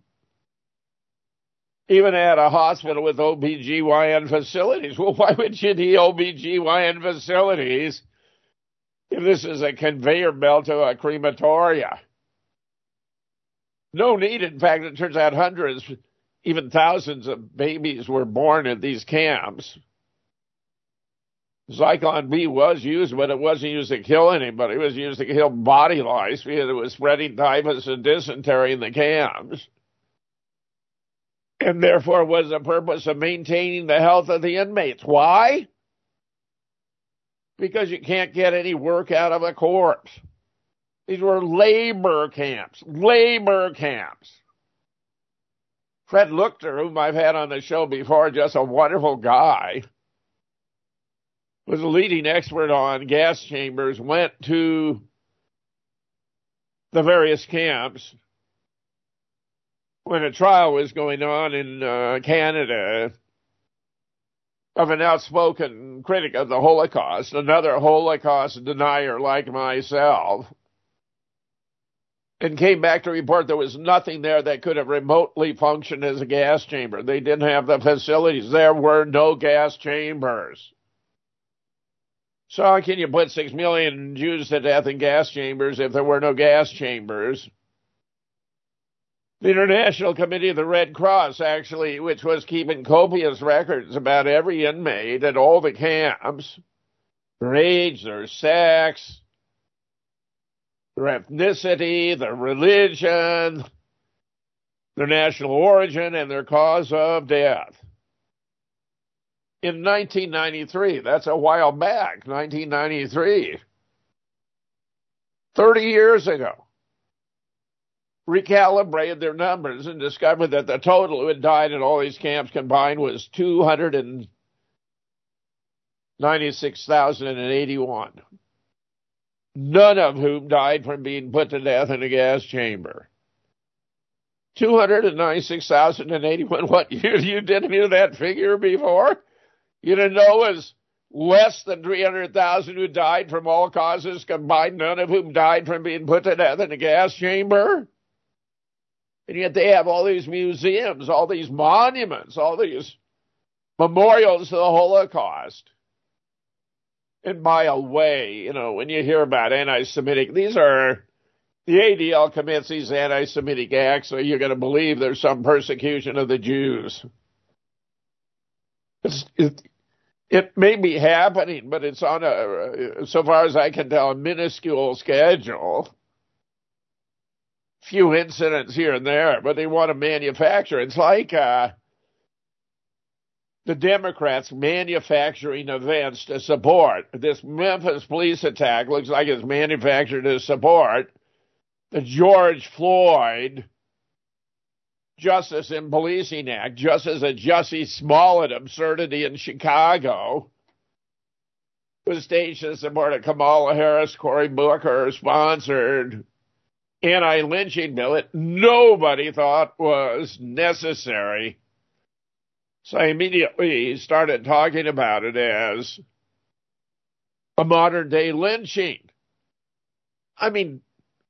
Even at a hospital with O B G Y N facilities. Well, why would you need O B G Y N facilities if this is a conveyor belt to a crematoria? No need. In fact, it turns out hundreds, even thousands of babies were born at these camps. Zyklon B was used, but it wasn't used to kill anybody. It was used to kill body lice because it was spreading typhus and dysentery in the camps. And therefore was the purpose of maintaining the health of the inmates. Why? Because you can't get any work out of a corpse. These were labor camps. Labor camps. Fred Luchter, whom I've had on the show before, just a wonderful guy, was a leading expert on gas chambers, went to the various camps when a trial was going on in uh, Canada of an outspoken critic of the Holocaust, another Holocaust denier like myself, and came back to report there was nothing there that could have remotely functioned as a gas chamber. They didn't have the facilities. There were no gas chambers. So how can you put six million Jews to death in gas chambers if there were no gas chambers? The International Committee of the Red Cross, actually, which was keeping copious records about every inmate at all the camps, their age, their sex, their ethnicity, their religion, their national origin, and their cause of death. in nineteen ninety-three. That's a while back, nineteen ninety-three. thirty years ago. Recalibrated their numbers and discovered that the total who had died in all these camps combined was two hundred ninety-six thousand eighty-one. None of whom died from being put to death in a gas chamber. two hundred ninety-six thousand eighty-one. What, you, you didn't hear that figure before? You didn't know it was less than three hundred thousand who died from all causes combined, none of whom died from being put to death in a gas chamber? And yet they have all these museums, all these monuments, all these memorials to the Holocaust. And by a way, you know, when you hear about anti-Semitic, these are, the A D L commits these anti-Semitic acts, so you're going to believe there's some persecution of the Jews. It's, it, it may be happening, but it's on a, so far as I can tell, a minuscule schedule. Few incidents here and there, but they want to manufacture. It's like uh, the Democrats manufacturing events to support. This Memphis police attack looks like it's manufactured to support the George Floyd Justice in Policing Act, just as a Jussie Smollett absurdity in Chicago was staged to support a Kamala Harris, Cory Booker sponsored anti-lynching bill that nobody thought was necessary. So I immediately started talking about it as a modern-day lynching. I mean,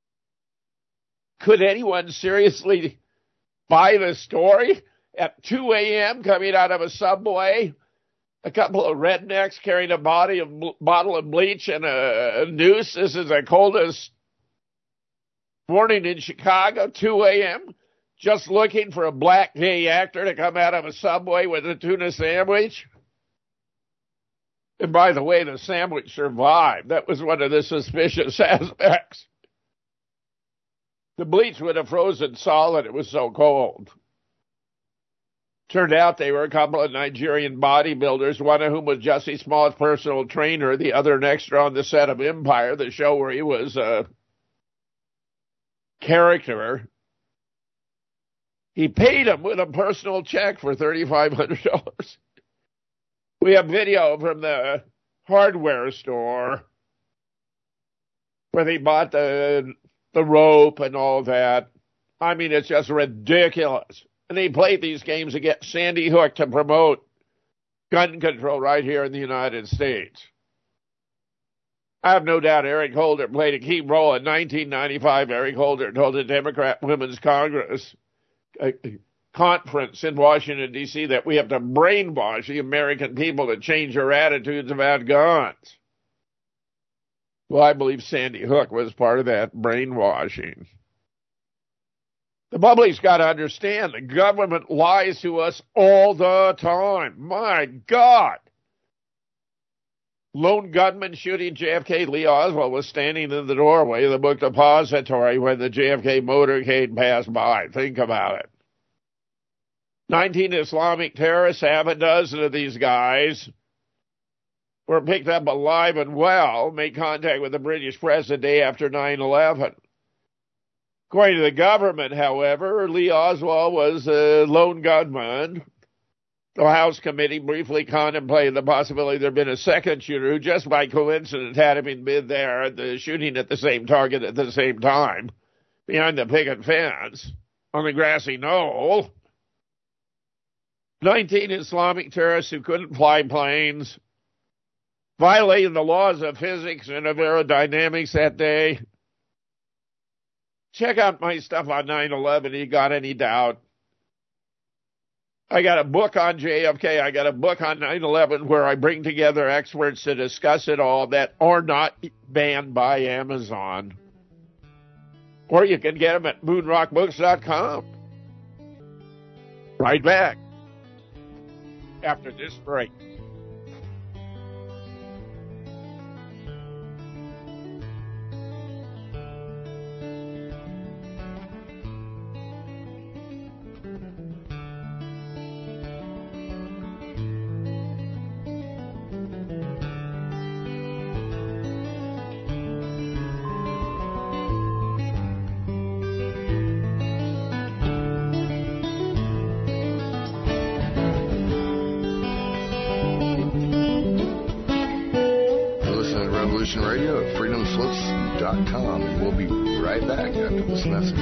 could anyone seriously buy the story? At two a.m. coming out of a subway, a couple of rednecks carrying a body of, bottle of bleach and a, a noose. This is the coldest morning in Chicago, two a.m., just looking for a black gay actor to come out of a subway with a tuna sandwich. And by the way, the sandwich survived. That was one of the suspicious aspects. The bleach would have frozen solid. It was so cold. Turned out they were a couple of Nigerian bodybuilders, one of whom was Jussie Smollett's personal trainer, the other an extra on the set of Empire, the show where he was a character. He paid him with a personal check for three thousand five hundred dollars. We have video from the hardware store where they bought the the rope and all that. I mean, it's just ridiculous. And they played these games to get Sandy Hook to promote gun control right here in the United States. I have no doubt Eric Holder played a key role. In nineteen ninety-five, Eric Holder told the Democrat Women's Congress a conference in Washington, D C, that we have to brainwash the American people to change their attitudes about guns. Well, I believe Sandy Hook was part of that brainwashing. The public's got to understand the government lies to us all the time. My God. Lone gunman shooting J F K, Lee Oswald, was standing in the doorway of the book depository when the J F K motorcade passed by. Think about it. nineteen Islamic terrorists, half a dozen of these guys, were picked up alive and well, made contact with the British press the day after nine eleven. According to the government, however, Lee Oswald was a lone gunman. The House committee briefly contemplated the possibility there had been a second shooter who just by coincidence had been there at the shooting at the same target at the same time, behind the picket fence on the grassy knoll. nineteen Islamic terrorists who couldn't fly planes, violating the laws of physics and of aerodynamics that day. Check out my stuff on nine eleven if you got any doubt. I got a book on J F K. I got a book on nine eleven where I bring together experts to discuss it all that are not banned by Amazon. Or you can get them at moon rock books dot com. Right back after this break. Revolution Radio at freedom slips dot com. We'll be right back after this message.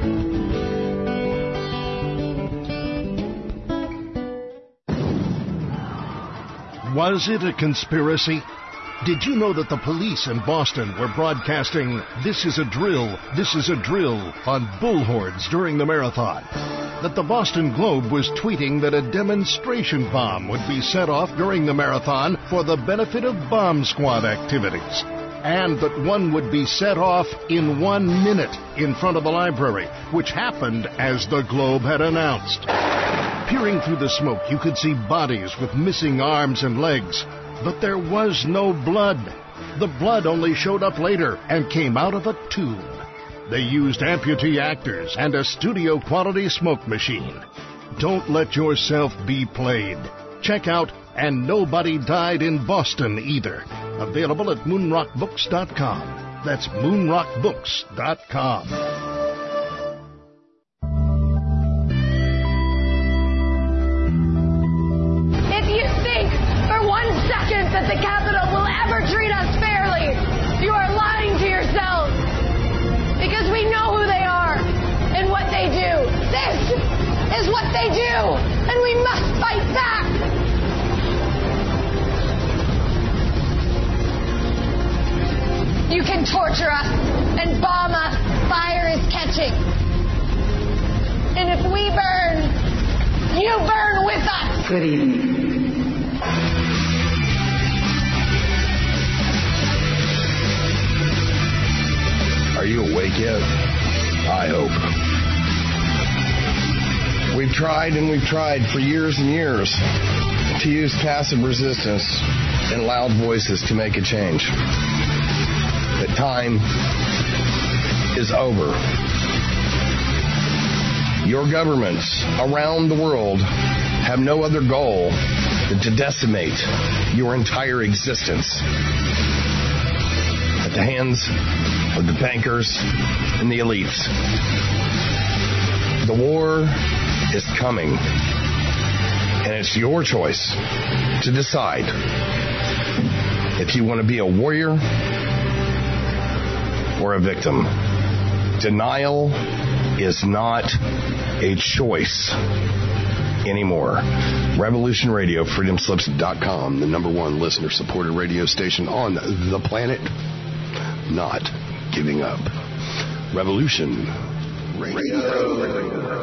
Was it a conspiracy? Did you know that the police in Boston were broadcasting "This is a drill, this is a drill" on bullhorns during the marathon? That the Boston Globe was tweeting that a demonstration bomb would be set off during the marathon for the benefit of bomb squad activities? And that one would be set off in one minute in front of the library, which happened as the Globe had announced. Peering through the smoke, you could see bodies with missing arms and legs. But there was no blood. The blood only showed up later and came out of a tube. They used amputee actors and a studio-quality smoke machine. Don't let yourself be played. Check out And Nobody Died in Boston Either. Available at moonrock books dot com. That's moonrock books dot com. That the Capitol will ever treat us fairly, you are lying to yourselves, because we know who they are and what they do. This is what they do, and we must fight back. You can torture us and bomb us. Fire is catching. And if we burn, you burn with us. Good evening. Are you awake yet? I hope. We've tried and we've tried for years and years to use passive resistance and loud voices to make a change. But time is over. Your governments around the world have no other goal than to decimate your entire existence at the hands of the bankers and the elites. The war is coming, and it's your choice to decide if you want to be a warrior or a victim. Denial is not a choice anymore. Revolution Radio, freedom slips dot com, the number one listener-supported radio station on the planet. Not giving up. Revolution Radio.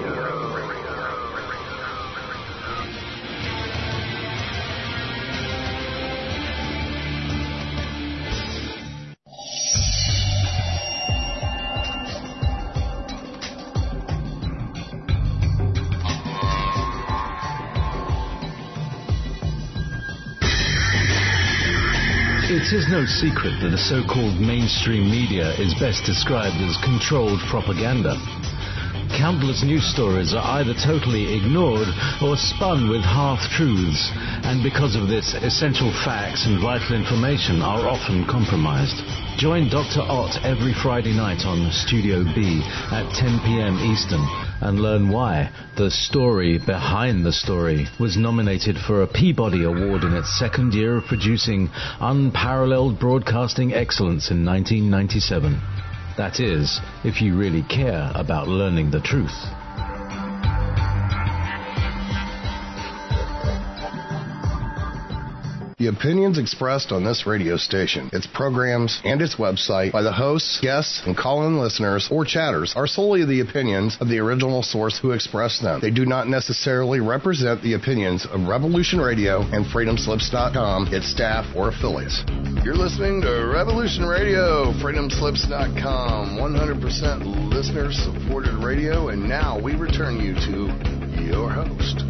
It is no secret that the so-called mainstream media is best described as controlled propaganda. Countless news stories are either totally ignored or spun with half-truths, and because of this, essential facts and vital information are often compromised. Join Doctor Ott every Friday night on Studio B at ten p.m. Eastern and learn why The Story Behind the Story was nominated for a Peabody Award in its second year of producing unparalleled broadcasting excellence in nineteen ninety-seven. That is, if you really care about learning the truth. The opinions expressed on this radio station, its programs, and its website by the hosts, guests, and call-in listeners or chatters are solely the opinions of the original source who expressed them. They do not necessarily represent the opinions of Revolution Radio and freedom slips dot com, its staff, or affiliates. You're listening to Revolution Radio, freedom slips dot com, one hundred percent listener-supported radio, and now we return you to your host.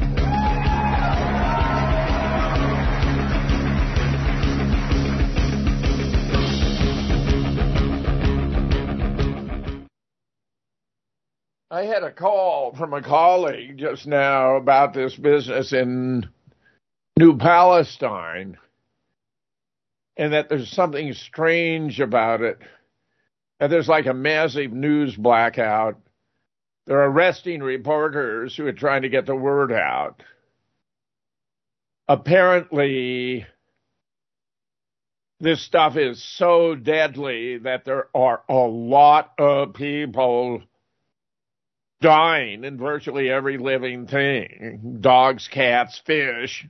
I had a call from a colleague just now about this business in New Palestine, and that there's something strange about it, and there's like a massive news blackout. They're arresting reporters who are trying to get the word out. Apparently, This stuff is so deadly that there are a lot of people dying in virtually every living thing. Dogs, cats, fish.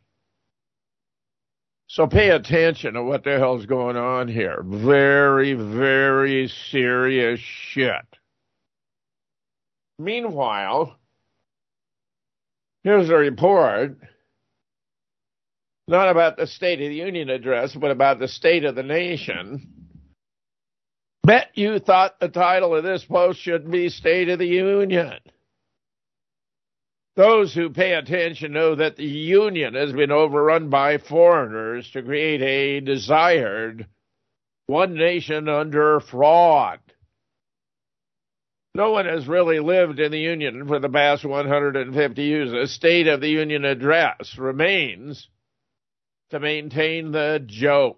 So pay attention to what the hell's going on here. Very, very serious shit. Meanwhile, here's a report, not about the State of the Union address, but about the state of the nation. Bet you thought the title of this post should be State of the Union. Those who pay attention know that the Union has been overrun by foreigners to create a desired one nation under fraud. No one has really lived in the Union for the past one hundred fifty years. A State of the Union address remains to maintain the joke.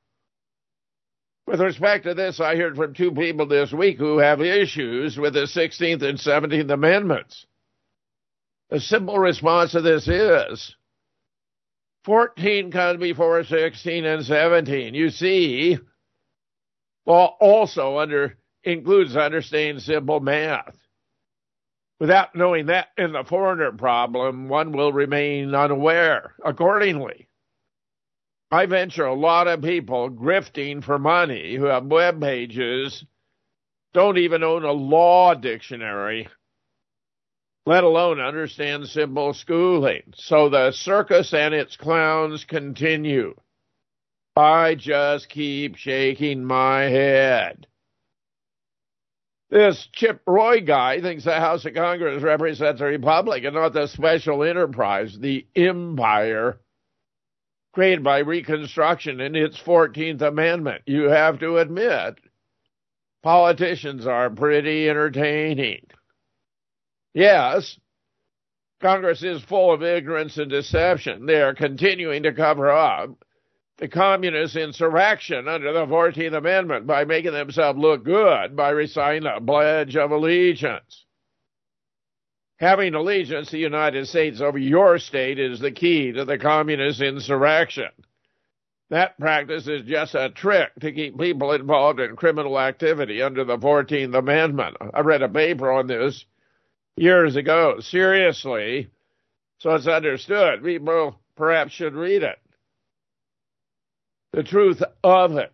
With respect to this, I heard from two people this week who have issues with the sixteenth and seventeenth Amendments. A simple response to this is, fourteen comes before sixteen and seventeen. You see, law also under, includes understanding simple math. Without knowing that in the foreigner problem, one will remain unaware. Accordingly, I venture a lot of people grifting for money who have web pages don't even own a law dictionary, let alone understand simple schooling. So the circus and its clowns continue. I just keep shaking my head. This Chip Roy guy thinks the House of Congress represents a republic and not the special enterprise, the empire created by Reconstruction in its fourteenth Amendment. You have to admit, politicians are pretty entertaining. Yes, Congress is full of ignorance and deception. They are continuing to cover up the communist insurrection under the fourteenth Amendment by making themselves look good by reciting the Pledge of Allegiance. Having allegiance to the United States over your state is the key to the communist insurrection. That practice is just a trick to keep people involved in criminal activity under the fourteenth Amendment. I read a paper on this years ago. Seriously, so it's understood. People perhaps should read it. The truth of it.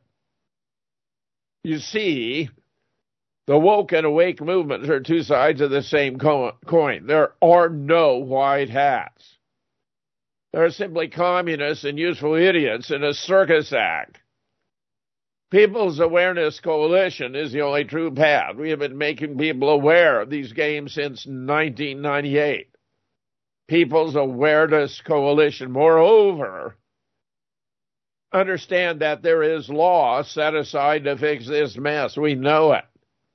You see, the woke and awake movements are two sides of the same coin. There are no white hats. There are simply communists and useful idiots in a circus act. People's Awareness Coalition is the only true path. We have been making people aware of these games since nineteen ninety-eight. People's Awareness Coalition. Moreover, understand that there is law set aside to fix this mess. We know it.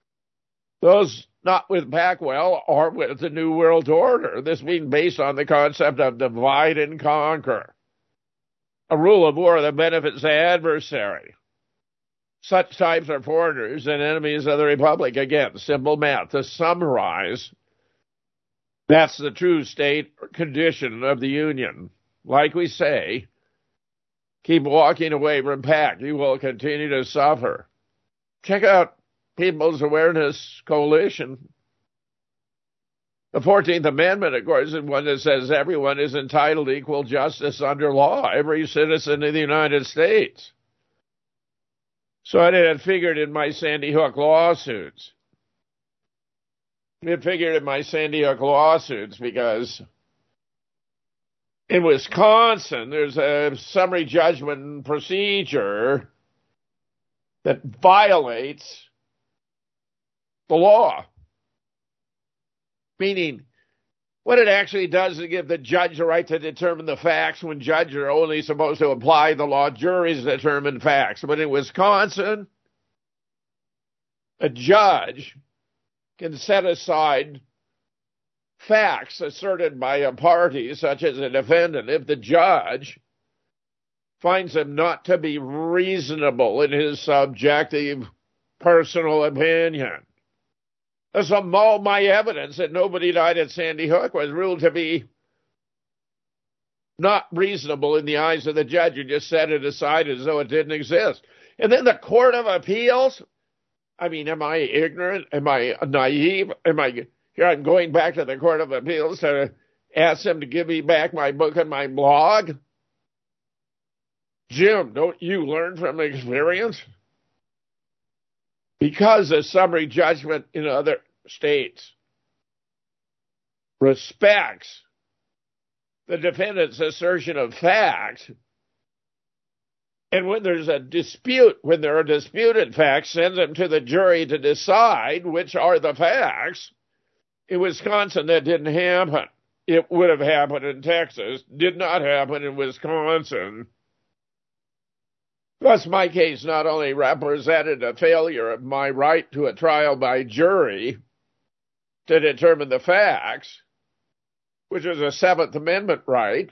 Those not with Pacquiao are with the New World Order. This being based on the concept of divide and conquer. A rule of war that benefits the adversary. Such types are foreigners and enemies of the Republic. Again, simple math. To summarize, that's the true state or condition of the Union. Like we say, keep walking away from PAC. You will continue to suffer. Check out People's Awareness Coalition. The fourteenth Amendment, of course, is one that says everyone is entitled to equal justice under law, every citizen of the United States. So I had figured in my Sandy Hook lawsuits. It figured in my Sandy Hook lawsuits because in Wisconsin, there's a summary judgment procedure that violates the law. Meaning, what it actually does is give the judge the right to determine the facts when judges are only supposed to apply the law. Juries determine facts. But in Wisconsin, a judge can set aside facts asserted by a party, such as a defendant, if the judge finds them not to be reasonable in his subjective personal opinion. That's all my evidence that nobody died at Sandy Hook was ruled to be not reasonable in the eyes of the judge who just set it aside as though it didn't exist. And then the Court of Appeals, I mean, am I ignorant? Am I naive? Am I, here I'm going back to the Court of Appeals to ask them to give me back my book and my blog? Jim, don't you learn from experience? Because the summary judgment in other states respects the defendant's assertion of fact, and when there's a dispute, when there are disputed facts, sends them to the jury to decide which are the facts. In Wisconsin, that didn't happen. It would have happened in Texas, did not happen in Wisconsin. Thus, my case not only represented a failure of my right to a trial by jury to determine the facts, which is a Seventh Amendment right,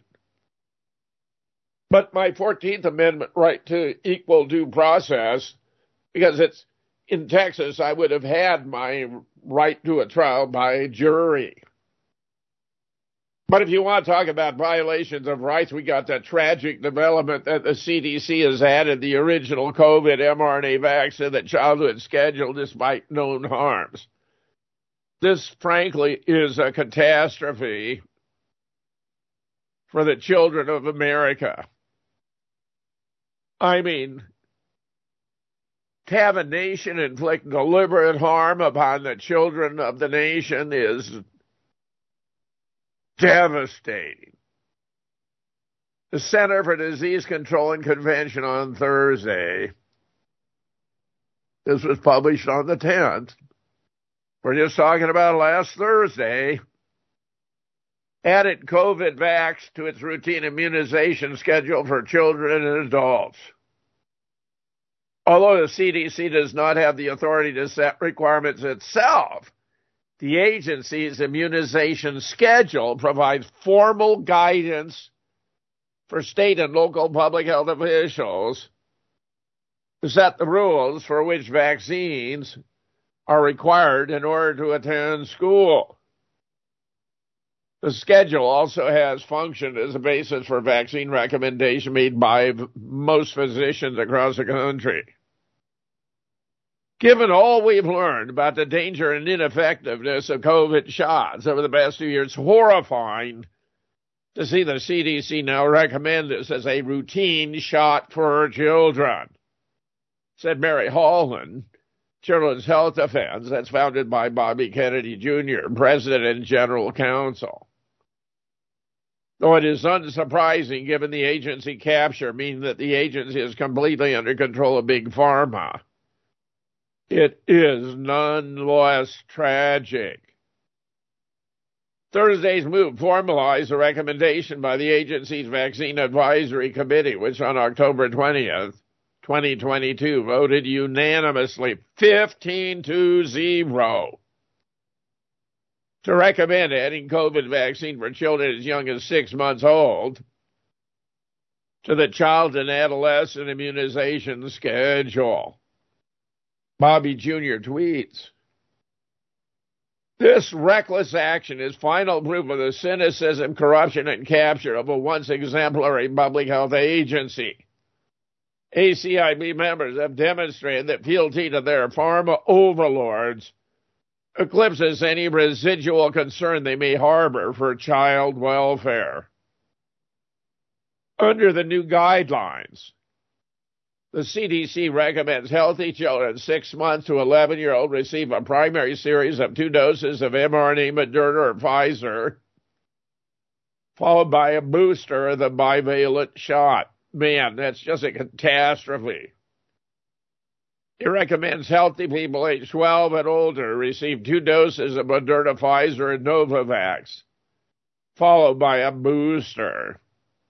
but my fourteenth Amendment right to equal due process, because it's in Texas, I would have had my right to a trial by jury. But if you want to talk about violations of rights, we got that tragic development that the C D C has added the original COVID mRNA vaccine to the childhood schedule despite known harms. This, frankly, is a catastrophe for the children of America. I mean, to have a nation inflict deliberate harm upon the children of the nation is devastating. The Center for Disease Control and Prevention on Thursday, this was published on the tenth, we're just talking about last Thursday, added COVID vax to its routine immunization schedule for children and adults. Although the C D C does not have the authority to set requirements itself, the agency's immunization schedule provides formal guidance for state and local public health officials to set the rules for which vaccines are required in order to attend school. The schedule also has functioned as a basis for vaccine recommendation made by most physicians across the country. Given all we've learned about the danger and ineffectiveness of COVID shots over the past two years, it's horrifying to see the C D C now recommend this as a routine shot for children, said Mary Holland, Children's Health Defense, that's founded by Bobby Kennedy Junior, President and General Counsel. Though it is unsurprising given the agency capture, meaning that the agency is completely under control of Big Pharma, it is none less tragic. Thursday's move formalized a recommendation by the agency's Vaccine Advisory Committee, which on October twentieth, twenty twenty-two, voted unanimously fifteen to zero to recommend adding COVID vaccine for children as young as six months old to the child and adolescent immunization schedule. Bobby Junior tweets, "This reckless action is final proof of the cynicism, corruption, and capture of a once exemplary public health agency. A C I B members have demonstrated that fealty to their pharma overlords eclipses any residual concern they may harbor for child welfare. Under the new guidelines, the C D C recommends healthy children six months to eleven-year-old receive a primary series of two doses of mRNA, Moderna, or Pfizer, followed by a booster of the bivalent shot." Man, that's just a catastrophe. It recommends healthy people age twelve and older receive two doses of Moderna, Pfizer, and Novavax, followed by a booster.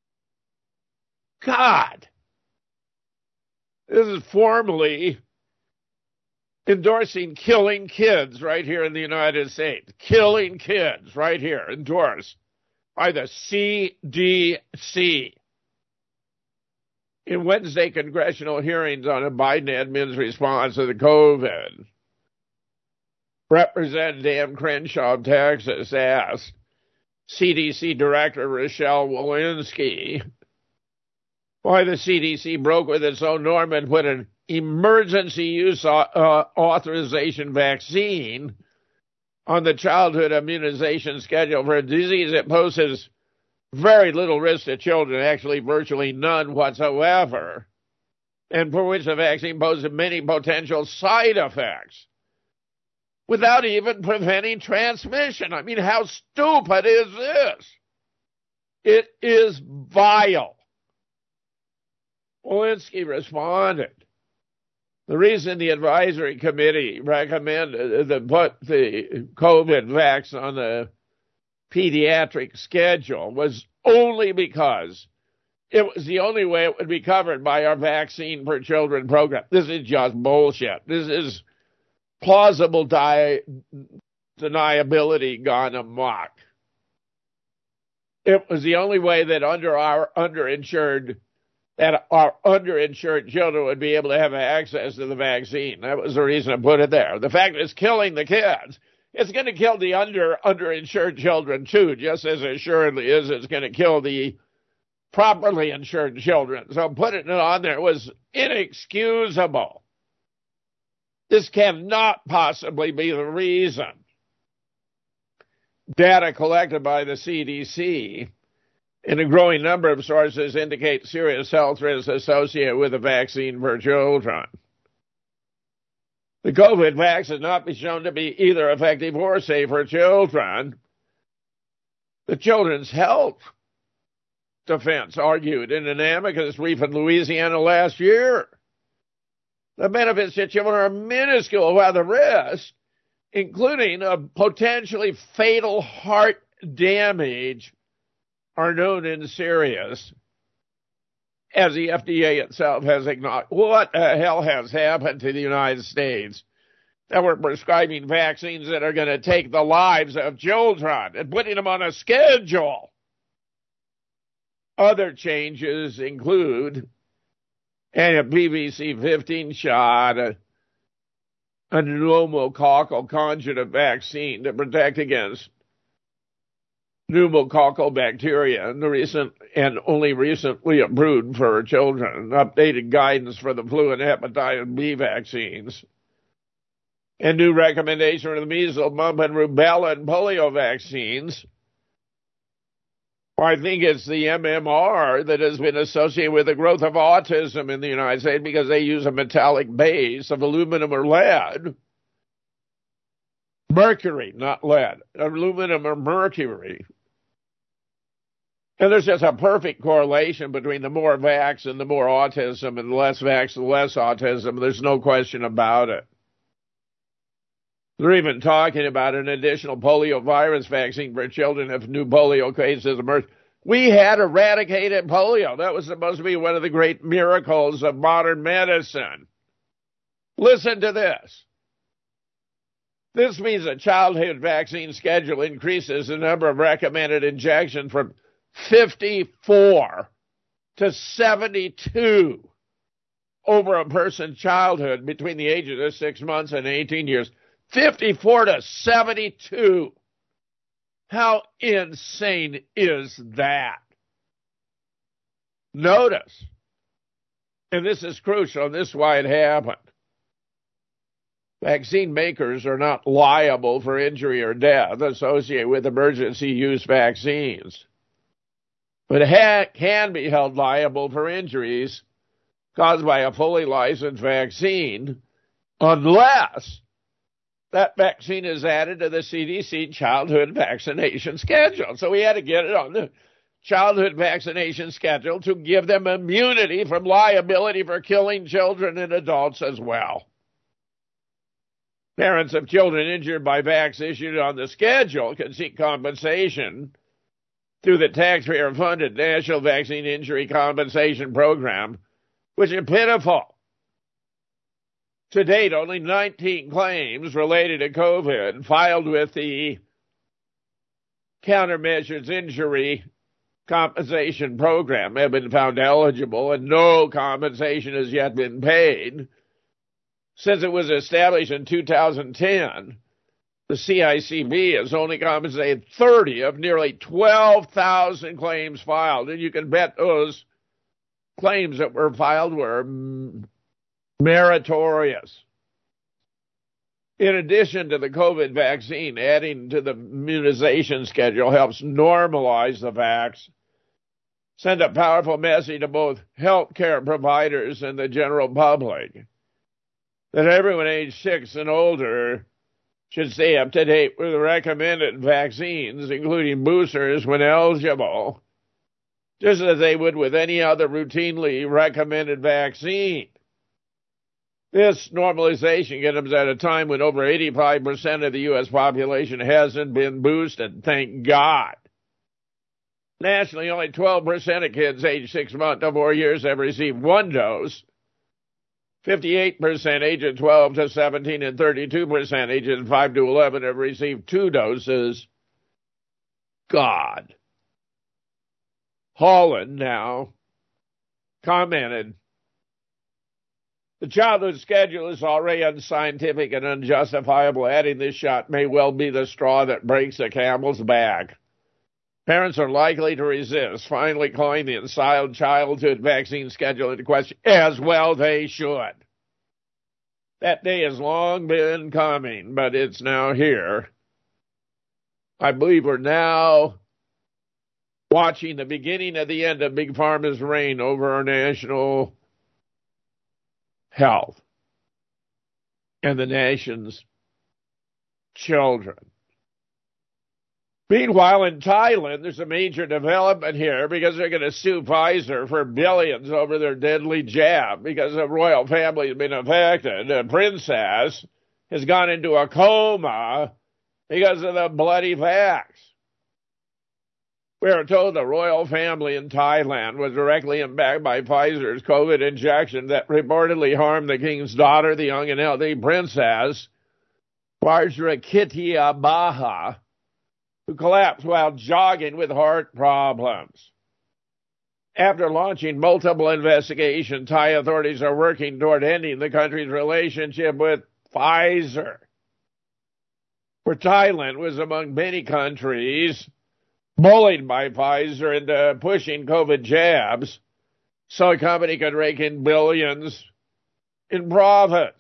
God! This is formally endorsing killing kids right here in the United States. Killing kids right here, endorsed by the C D C. In Wednesday congressional hearings on a Biden admin's response to the COVID, Representative Dan Crenshaw of Texas asked, C D C Director Rochelle Walensky why the C D C broke with its own norm and put an emergency use uh, authorization vaccine on the childhood immunization schedule for a disease that poses very little risk to children, actually virtually none whatsoever, and for which the vaccine poses many potential side effects, without even preventing transmission. I mean, how stupid is this? It is vile. Walensky responded. The reason the advisory committee recommended to put the COVID vaccine on the pediatric schedule was only because it was the only way it would be covered by our Vaccine for Children program. This is just bullshit. This is plausible di- deniability gone amok. It was the only way that under our underinsured that our underinsured children would be able to have access to the vaccine. That was the reason I put it there. The fact that it's killing the kids, it's going to kill the under underinsured children too, just as assuredly is it's going to kill the properly insured children. So putting it on there was inexcusable. This cannot possibly be the reason. Data collected by the C D C in a growing number of sources indicate serious health risks associated with the vaccine for children. The COVID vaccine has not been shown to be either effective or safe for children. The Children's Health Defense argued in an amicus brief in Louisiana last year. The benefits to children are minuscule, while the risks, including a potentially fatal heart damage, are known and serious, as the F D A itself has acknowledged. What the hell has happened to the United States that we're prescribing vaccines that are going to take the lives of children and putting them on a schedule? Other changes include a P V C fifteen shot, a, a pneumococcal conjugate vaccine to protect against pneumococcal bacteria, and the recent and only recently approved for children, updated guidance for the flu and hepatitis B vaccines, and new recommendation for the measles, mumps, and rubella and polio vaccines. I think it's the M M R that has been associated with the growth of autism in the United States because they use a metallic base of aluminum or lead. Mercury, not lead. Aluminum or mercury. And there's just a perfect correlation between the more vax and the more autism, and the less vax and less autism. There's no question about it. They're even talking about an additional polio virus vaccine for children if new polio cases emerge. We had eradicated polio. That was supposed to be one of the great miracles of modern medicine. Listen to this. This means a childhood vaccine schedule increases the number of recommended injections from fifty-four to seventy-two over a person's childhood between the ages of six months and eighteen years. fifty-four to seventy-two. How insane is that? Notice, and this is crucial, and this is why it happened. Vaccine makers are not liable for injury or death associated with emergency use vaccines, but ha- can be held liable for injuries caused by a fully licensed vaccine unless that vaccine is added to the C D C childhood vaccination schedule. So we had to get it on the childhood vaccination schedule to give them immunity from liability for killing children and adults as well. Parents of children injured by vaccines issued on the schedule can seek compensation through the taxpayer-funded National Vaccine Injury Compensation Program, which is pitiful. To date, only nineteen claims related to COVID filed with the Countermeasures Injury Compensation Program have been found eligible, and no compensation has yet been paid. Since it was established in two thousand ten, The C I C B has only compensated thirty of nearly twelve thousand claims filed, and you can bet those claims that were filed were meritorious. In addition to the COVID vaccine, adding to the immunization schedule helps normalize the vax, send a powerful message to both healthcare providers and the general public that everyone aged six and older should stay up to date with recommended vaccines, including boosters when eligible, just as they would with any other routinely recommended vaccine. This normalization comes at a time when over eighty-five percent of the U S population hasn't been boosted, thank God. Nationally, only twelve percent of kids aged six months to four years have received one dose. fifty-eight percent aged twelve to seventeen and thirty-two percent aged five to eleven have received two doses. God. Holland now commented, the childhood schedule is already unscientific and unjustifiable. Adding this shot may well be the straw that breaks the camel's back. Parents are likely to resist, finally calling the entire childhood vaccine schedule into question, as well they should. That day has long been coming, but it's now here. I believe we're now watching the beginning of the end of Big Pharma's reign over our national health and the nation's children. Meanwhile, in Thailand, there's a major development here because they're going to sue Pfizer for billions over their deadly jab because the royal family has been affected. The princess has gone into a coma because of the bloody vax. We are told the royal family in Thailand was directly impacted by Pfizer's COVID injection that reportedly harmed the king's daughter, the young and healthy princess, Vajrakittiyabaha, who collapsed while jogging with heart problems. After launching multiple investigations, Thai authorities are working toward ending the country's relationship with Pfizer. For Thailand was among many countries bullied by Pfizer into pushing COVID jabs so a company could rake in billions in profits.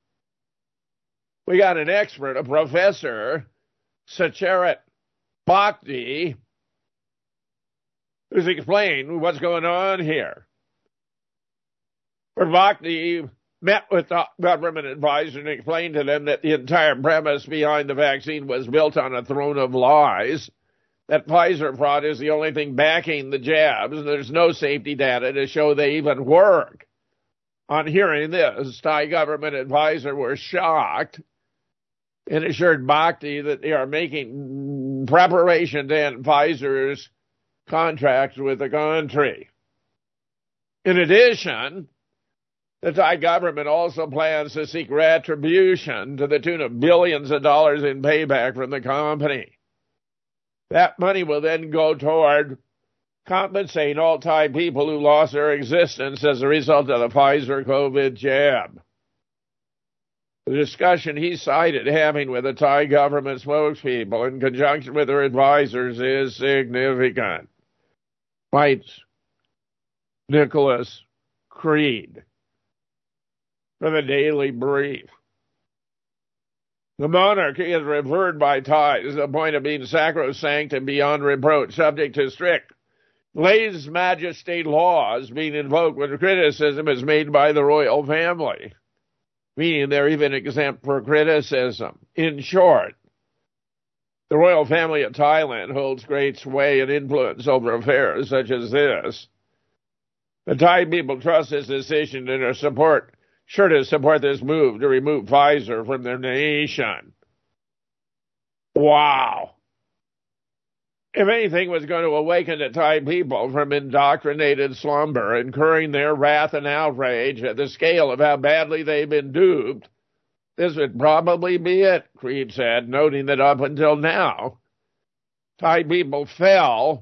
We got an expert, a professor, Sacharat Bhakdi, who's explained what's going on here. For Bhakdi met with the government advisor and explained to them that the entire premise behind the vaccine was built on a throne of lies, that Pfizer fraud is the only thing backing the jabs, and there's no safety data to show they even work. On hearing this, Thai government advisor were shocked and assured Bhakdi that they are making preparation to end Pfizer's contracts with the country. In addition, the Thai government also plans to seek retribution to the tune of billions of dollars in payback from the company. That money will then go toward compensating all Thai people who lost their existence as a result of the Pfizer COVID jab. The discussion he cited having with the Thai government spokespeople in conjunction with their advisors is significant. Writes Nicholas Creed from the Daily Brief. The monarchy is revered by Thais to the point of being sacrosanct and beyond reproach, subject to strict lèse majesté laws being invoked when criticism is made by the royal family, meaning they're even exempt for criticism. In short, the royal family of Thailand holds great sway and influence over affairs such as this. The Thai people trust this decision and are support sure to support this move to remove Pfizer from their nation. Wow. If anything was going to awaken the Thai people from indoctrinated slumber, incurring their wrath and outrage at the scale of how badly they've been duped, this would probably be it, Creed said, noting that up until now, Thai people fell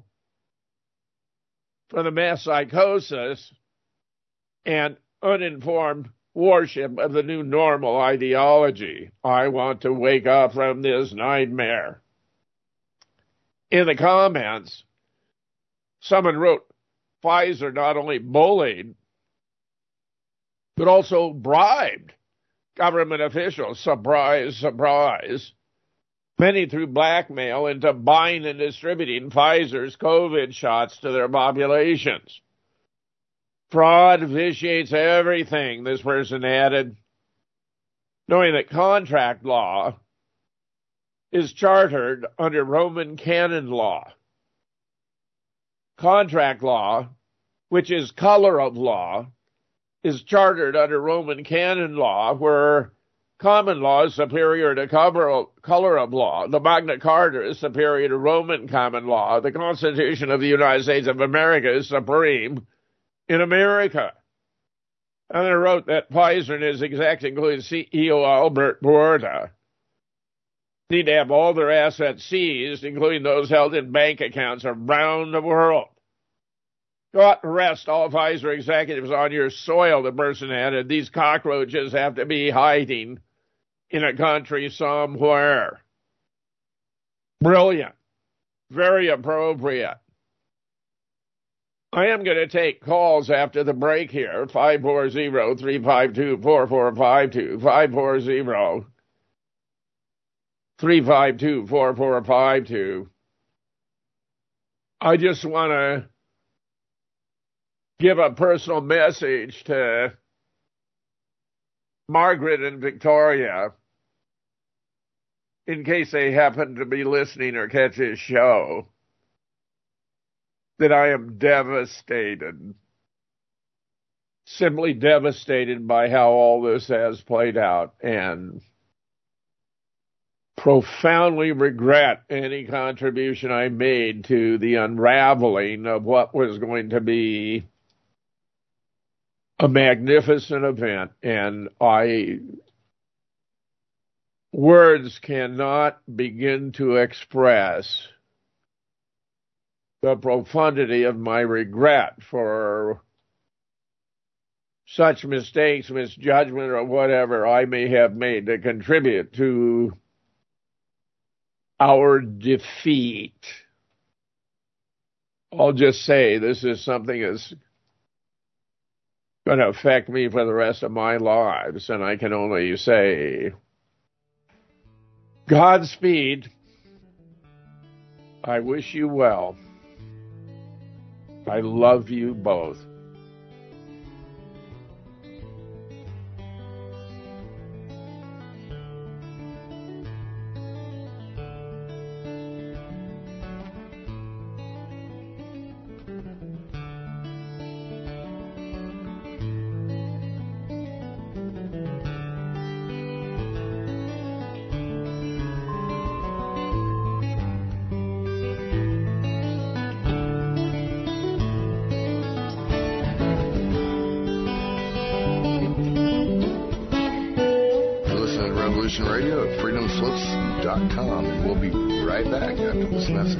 for the mass psychosis and uninformed worship of the new normal ideology. I want to wake up from this nightmare. In the comments, someone wrote, Pfizer not only bullied, but also bribed government officials. Surprise, surprise. Many through blackmail into buying and distributing Pfizer's COVID shots to their populations. Fraud vitiates everything, this person added, knowing that contract law is chartered under Roman canon law. Contract law, which is color of law, is chartered under Roman canon law, where common law is superior to color of law. The Magna Carta is superior to Roman common law. The Constitution of the United States of America is supreme in America. And I wrote that Pfizer and his execs, including C E O Albert Bourla, need to have all their assets seized, including those held in bank accounts around the world. Go out and arrest all Pfizer executives on your soil, the person added. These cockroaches have to be hiding in a country somewhere. Brilliant. Very appropriate. I am going to take calls after the break here, five four zero, three five two, four four five two, five four zero, three five two, four four five two. I just want to give a personal message to Margaret and Victoria in case they happen to be listening or catch this show, that I am devastated, simply devastated by how all this has played out, and profoundly regret any contribution I made to the unraveling of what was going to be a magnificent event. And I, words cannot begin to express the profundity of my regret for such mistakes, misjudgment, or whatever I may have made to contribute to our defeat. I'll just say this is something that's going to affect me for the rest of my lives, and I can only say, Godspeed. I wish you well. I love you both. Radio at freedom slips dot com, and we'll be right back after this message.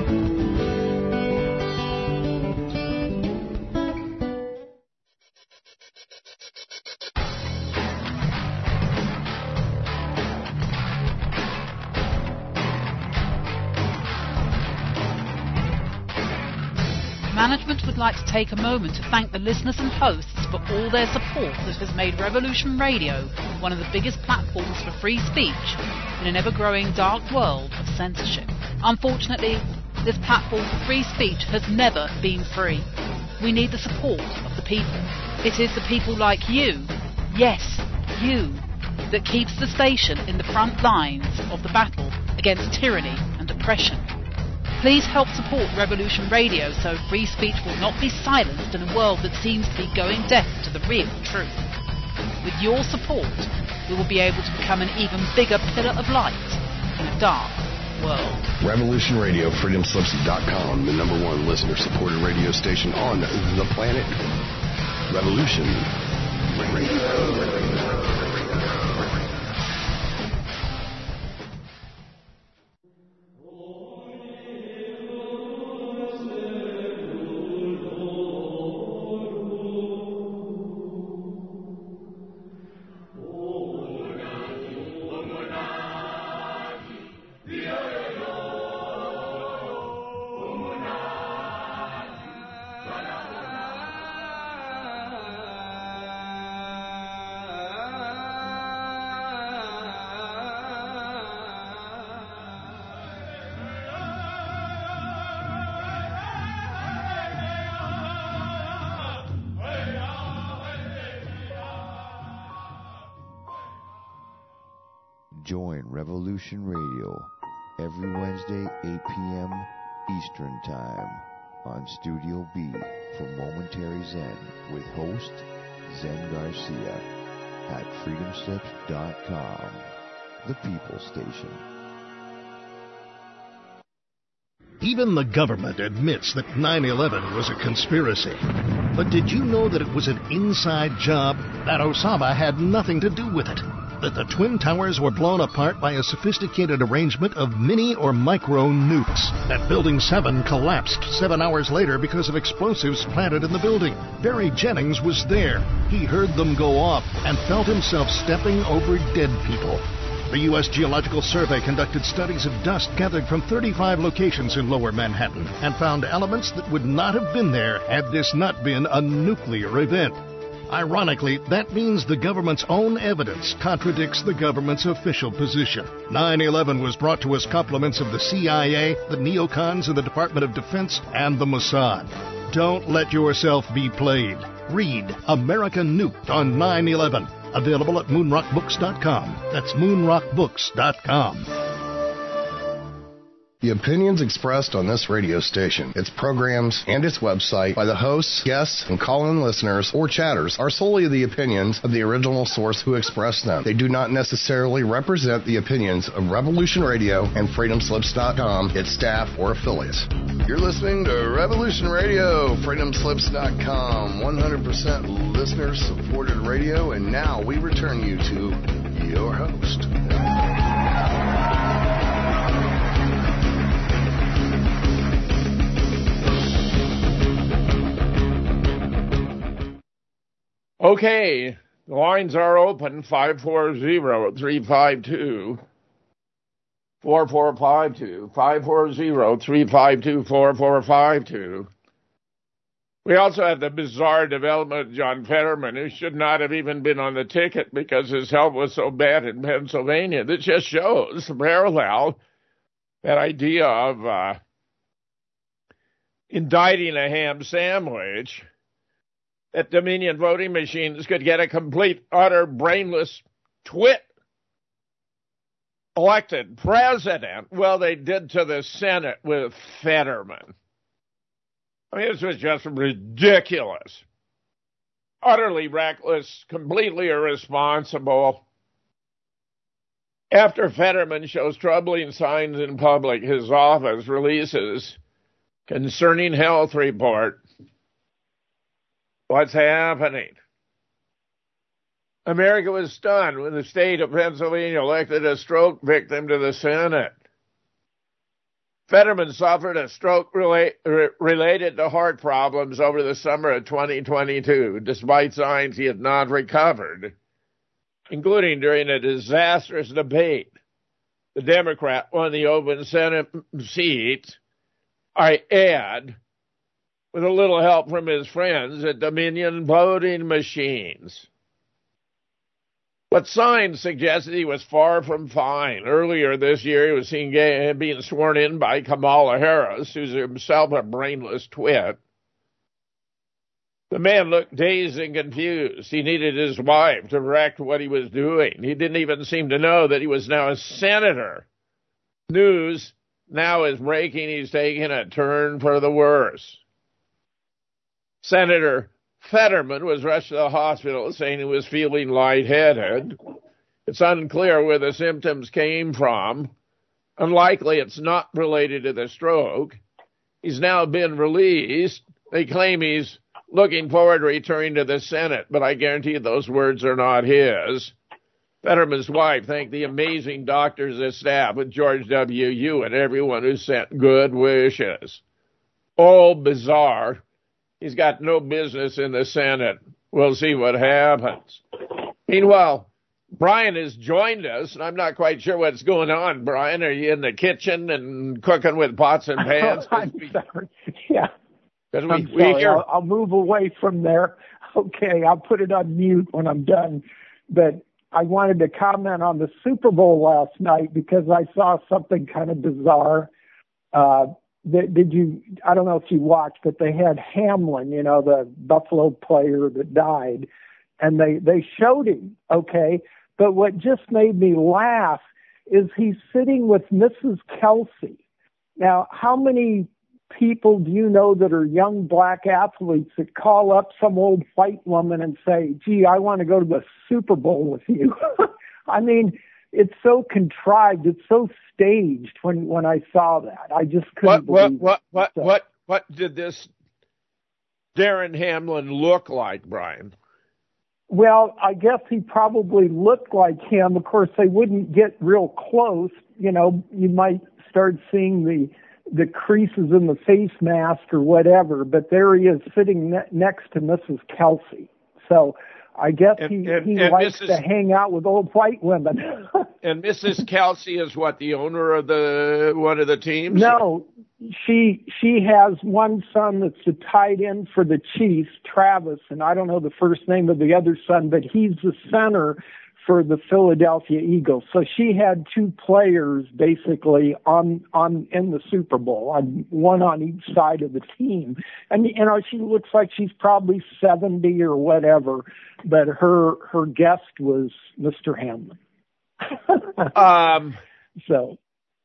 Management would like to take a moment to thank the listeners and hosts for all their support that has made Revolution Radio one of the biggest platforms for free speech in an ever-growing dark world of censorship. Unfortunately, this platform for free speech has never been free. We need the support of the people. It is the people like you, yes, you, that keeps the station in the front lines of the battle against tyranny and oppression. Please help support Revolution Radio so free speech will not be silenced in a world that seems to be going deaf to the real truth. With your support, we will be able to become an even bigger pillar of light in a dark world. Revolution Radio, freedom slips dot com, the number one listener-supported radio station on the planet. Revolution Radio. Join Revolution Radio every Wednesday, eight p.m. Eastern Time on Studio B for Momentary Zen with host Zen Garcia at freedom slips dot com, the People Station. Even the government admits that nine eleven was a conspiracy. But did you know that it was an inside job? That Osama had nothing to do with it? That the Twin Towers were blown apart by a sophisticated arrangement of mini or micro nukes? That Building seven collapsed seven hours later because of explosives planted in the building? Barry Jennings was there. He heard them go off and felt himself stepping over dead people. The U S Geological Survey conducted studies of dust gathered from thirty-five locations in Lower Manhattan and found elements that would not have been there had this not been a nuclear event. Ironically, that means the government's own evidence contradicts the government's official position. nine eleven was brought to us compliments of the C I A, the neocons in the Department of Defense, and the Mossad. Don't let yourself be played. Read America Nuked on nine eleven. Available at moon rock books dot com. That's moon rock books dot com. The opinions expressed on this radio station, its programs, and its website by the hosts, guests, and call-in listeners or chatters are solely the opinions of the original source who expressed them. They do not necessarily represent the opinions of Revolution Radio and freedom slips dot com, its staff, or affiliates. You're listening to Revolution Radio, freedom slips dot com, one hundred percent listener-supported radio, and now we return you to your host. Okay, the lines are open, five four zero, three five two, four four five two, five four zero, three five two, four four five two. We also have the bizarre development of John Fetterman, who should not have even been on the ticket because his health was so bad in Pennsylvania. This just shows the parallel, that idea of uh, indicting a ham sandwich, that Dominion voting machines could get a complete, utter, brainless twit elected president. Well, they did to the Senate with Fetterman. I mean, this was just ridiculous. Utterly reckless, completely irresponsible. After Fetterman shows troubling signs in public, his office releases concerning health report. What's happening? America was stunned when the state of Pennsylvania elected a stroke victim to the Senate. Fetterman suffered a stroke rela- re- related to heart problems over the summer of twenty twenty-two, despite signs he had not recovered, including during a disastrous debate. The Democrat won the open Senate seat, I add, with a little help from his friends at Dominion voting machines. But signs suggested he was far from fine. Earlier this year, he was seen gay, being sworn in by Kamala Harris, who's himself a brainless twit. The man looked dazed and confused. He needed his wife to direct what he was doing. He didn't even seem to know that he was now a senator. News now is breaking. He's taking a turn for the worse. Senator Fetterman was rushed to the hospital saying he was feeling lightheaded. It's unclear where the symptoms came from. Unlikely it's not related to the stroke. He's now been released. They claim he's looking forward to returning to the Senate, but I guarantee those words are not his. Fetterman's wife thanked the amazing doctors and staff at George W. U. and everyone who sent good wishes. All bizarre. He's got no business in the Senate. We'll see what happens. Meanwhile, Brian has joined us, and I'm not quite sure what's going on. Brian, are you in the kitchen and cooking with pots and pans? I'm we, sorry. Yeah. We, I'm we sorry. hear... I'll, I'll move away from there. Okay, I'll put it on mute when I'm done. But I wanted to comment on the Super Bowl last night because I saw something kind of bizarre. Uh, Did, did you, I don't know if you watched, but they had Hamlin, you know, the Buffalo player that died, and they, they showed him, okay? But what just made me laugh is he's sitting with Missus Kelsey. Now, how many people do you know that are young black athletes that call up some old white woman and say, gee, I want to go to the Super Bowl with you? I mean, it's so contrived. It's so staged when, when I saw that. I just couldn't what, believe what, what, it. So, what, what, what did this Darren Hamlin look like, Brian? Well, I guess he probably looked like him. Of course, they wouldn't get real close. You know, you might start seeing the the creases in the face mask or whatever, but there he is sitting ne- next to Missus Kelsey. So I guess and, he, and, he and likes Missus to hang out with old white women. And Missus Kelsey is what, the owner of the one of the teams? No, she she has one son that's a tight end for the Chiefs, Travis, and I don't know the first name of the other son, but he's the center for the Philadelphia Eagles. So she had two players basically on on in the Super Bowl, on one on each side of the team. And you know, she looks like she's probably seventy or whatever, but her her guest was Mister Hamlin. um so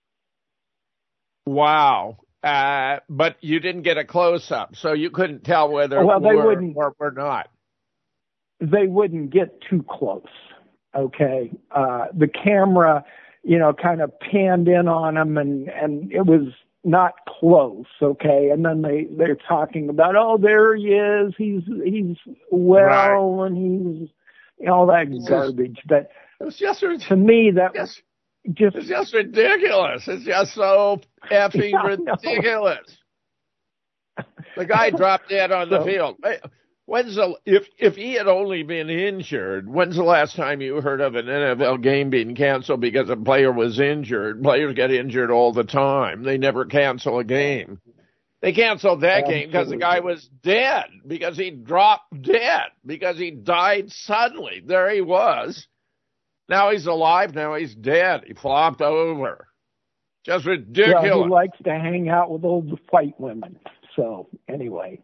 wow. Uh but you didn't get a close up, so you couldn't tell whether well, they were, wouldn't or were not. They wouldn't get too close. Okay. Uh, the camera, you know, kind of panned in on him and, and it was not close. Okay. And then they, they're talking about, oh, there he is. He's, he's well, right. And he's, you know, all that it's garbage. Just, but it's just, to me, that just, just, it's just ridiculous. It's just so effing yeah, ridiculous. The guy dropped dead on so, the field. When's the, if if he had only been injured, when's the last time you heard of an N F L game being canceled because a player was injured? Players get injured all the time. They never cancel a game. They canceled that Absolutely. game because the guy was dead, because he dropped dead, because he died suddenly. There he was. Now he's alive. Now he's dead. He flopped over. Just ridiculous. Well, he likes to hang out with old white women. So anyway.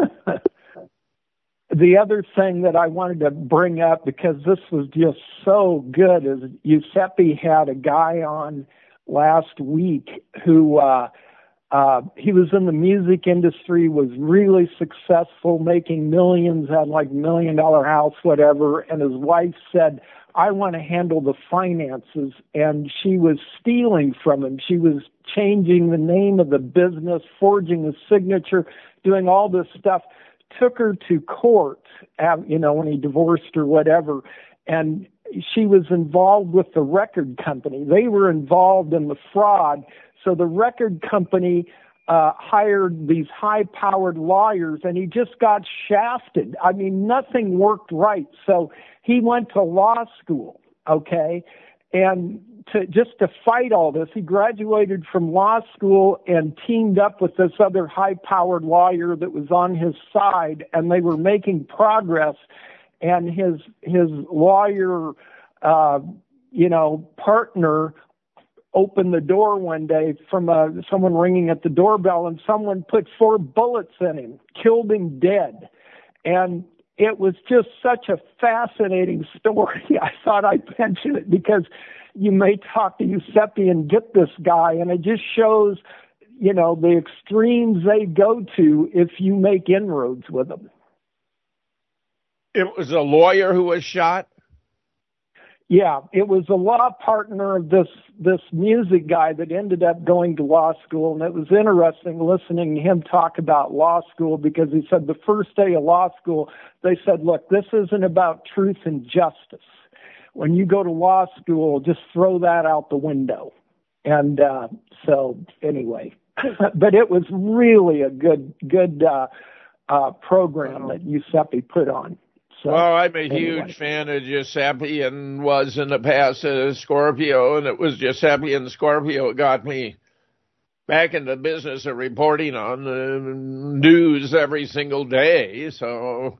The other thing that I wanted to bring up, because this was just so good, is Giuseppe had a guy on last week who uh, uh, he was in the music industry, was really successful, making millions, had like million dollar house, whatever. And his wife said, I want to handle the finances. And she was stealing from him. She was changing the name of the business, forging a signature, doing all this stuff. Took her to court, you know, when he divorced or whatever, and she was involved with the record company. They were involved in the fraud, so the record company uh, hired these high-powered lawyers, and he just got shafted. I mean, nothing worked right, so he went to law school, okay, and to just to fight all this, he graduated from law school and teamed up with this other high-powered lawyer that was on his side, and they were making progress. And his his lawyer, uh, you know, partner opened the door one day from uh, someone ringing at the doorbell, and someone put four bullets in him, killed him dead, and it was just such a fascinating story. I thought I'd mention it because you may talk to Giuseppe and get this guy, and it just shows, you know, the extremes they go to if you make inroads with them. It was a lawyer who was shot? Yeah, it was a law partner of this this music guy that ended up going to law school, and it was interesting listening to him talk about law school, because he said the first day of law school, they said, look, this isn't about truth and justice. When you go to law school, just throw that out the window. And uh, so anyway, but it was really a good good uh, uh, program that Giuseppe put on. So, well, I'm a anyway. huge fan of Giuseppe and was in the past a Scorpio, and it was Giuseppe and Scorpio got me back in the business of reporting on the news every single day. So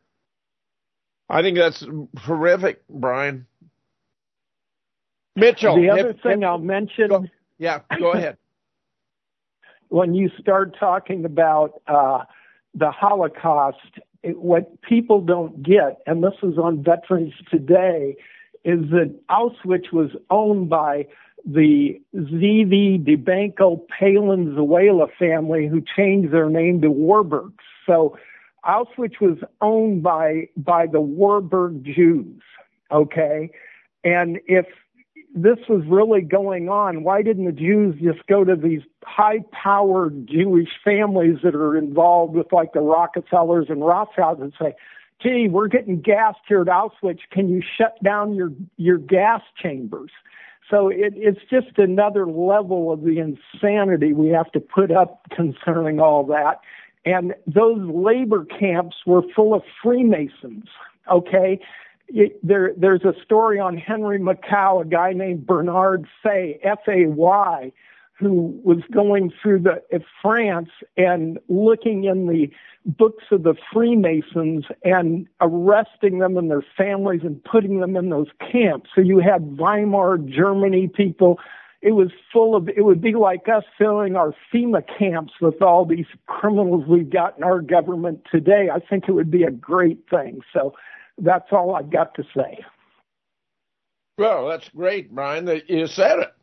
I think that's terrific, Brian. Mitchell. The other if, thing if, I'll mention. Go, yeah, go ahead. When you start talking about uh, the Holocaust, it, what people don't get, and this is on Veterans Today, is that Auschwitz was owned by the Zevi DeBanco Palenzuela family, who changed their name to Warburg. So Auschwitz was owned by by the Warburg Jews, okay? And if this was really going on, why didn't the Jews just go to these high-powered Jewish families that are involved with, like, the Rockefellers and Rothschilds and say, gee, we're getting gassed here at Auschwitz. Can you shut down your, your gas chambers? So it, it's just another level of the insanity we have to put up concerning all that. And those labor camps were full of Freemasons, okay? It, there, there's a story on Henry Macau, a guy named Bernard Fay, F A Y, who was going through the uh, France and looking in the books of the Freemasons and arresting them and their families and putting them in those camps. So you had Weimar Germany people. It was full of, it would be like us filling our FEMA camps with all these criminals we've got in our government today. I think it would be a great thing. So that's all I've got to say. Well, that's great, Brian, that you said it.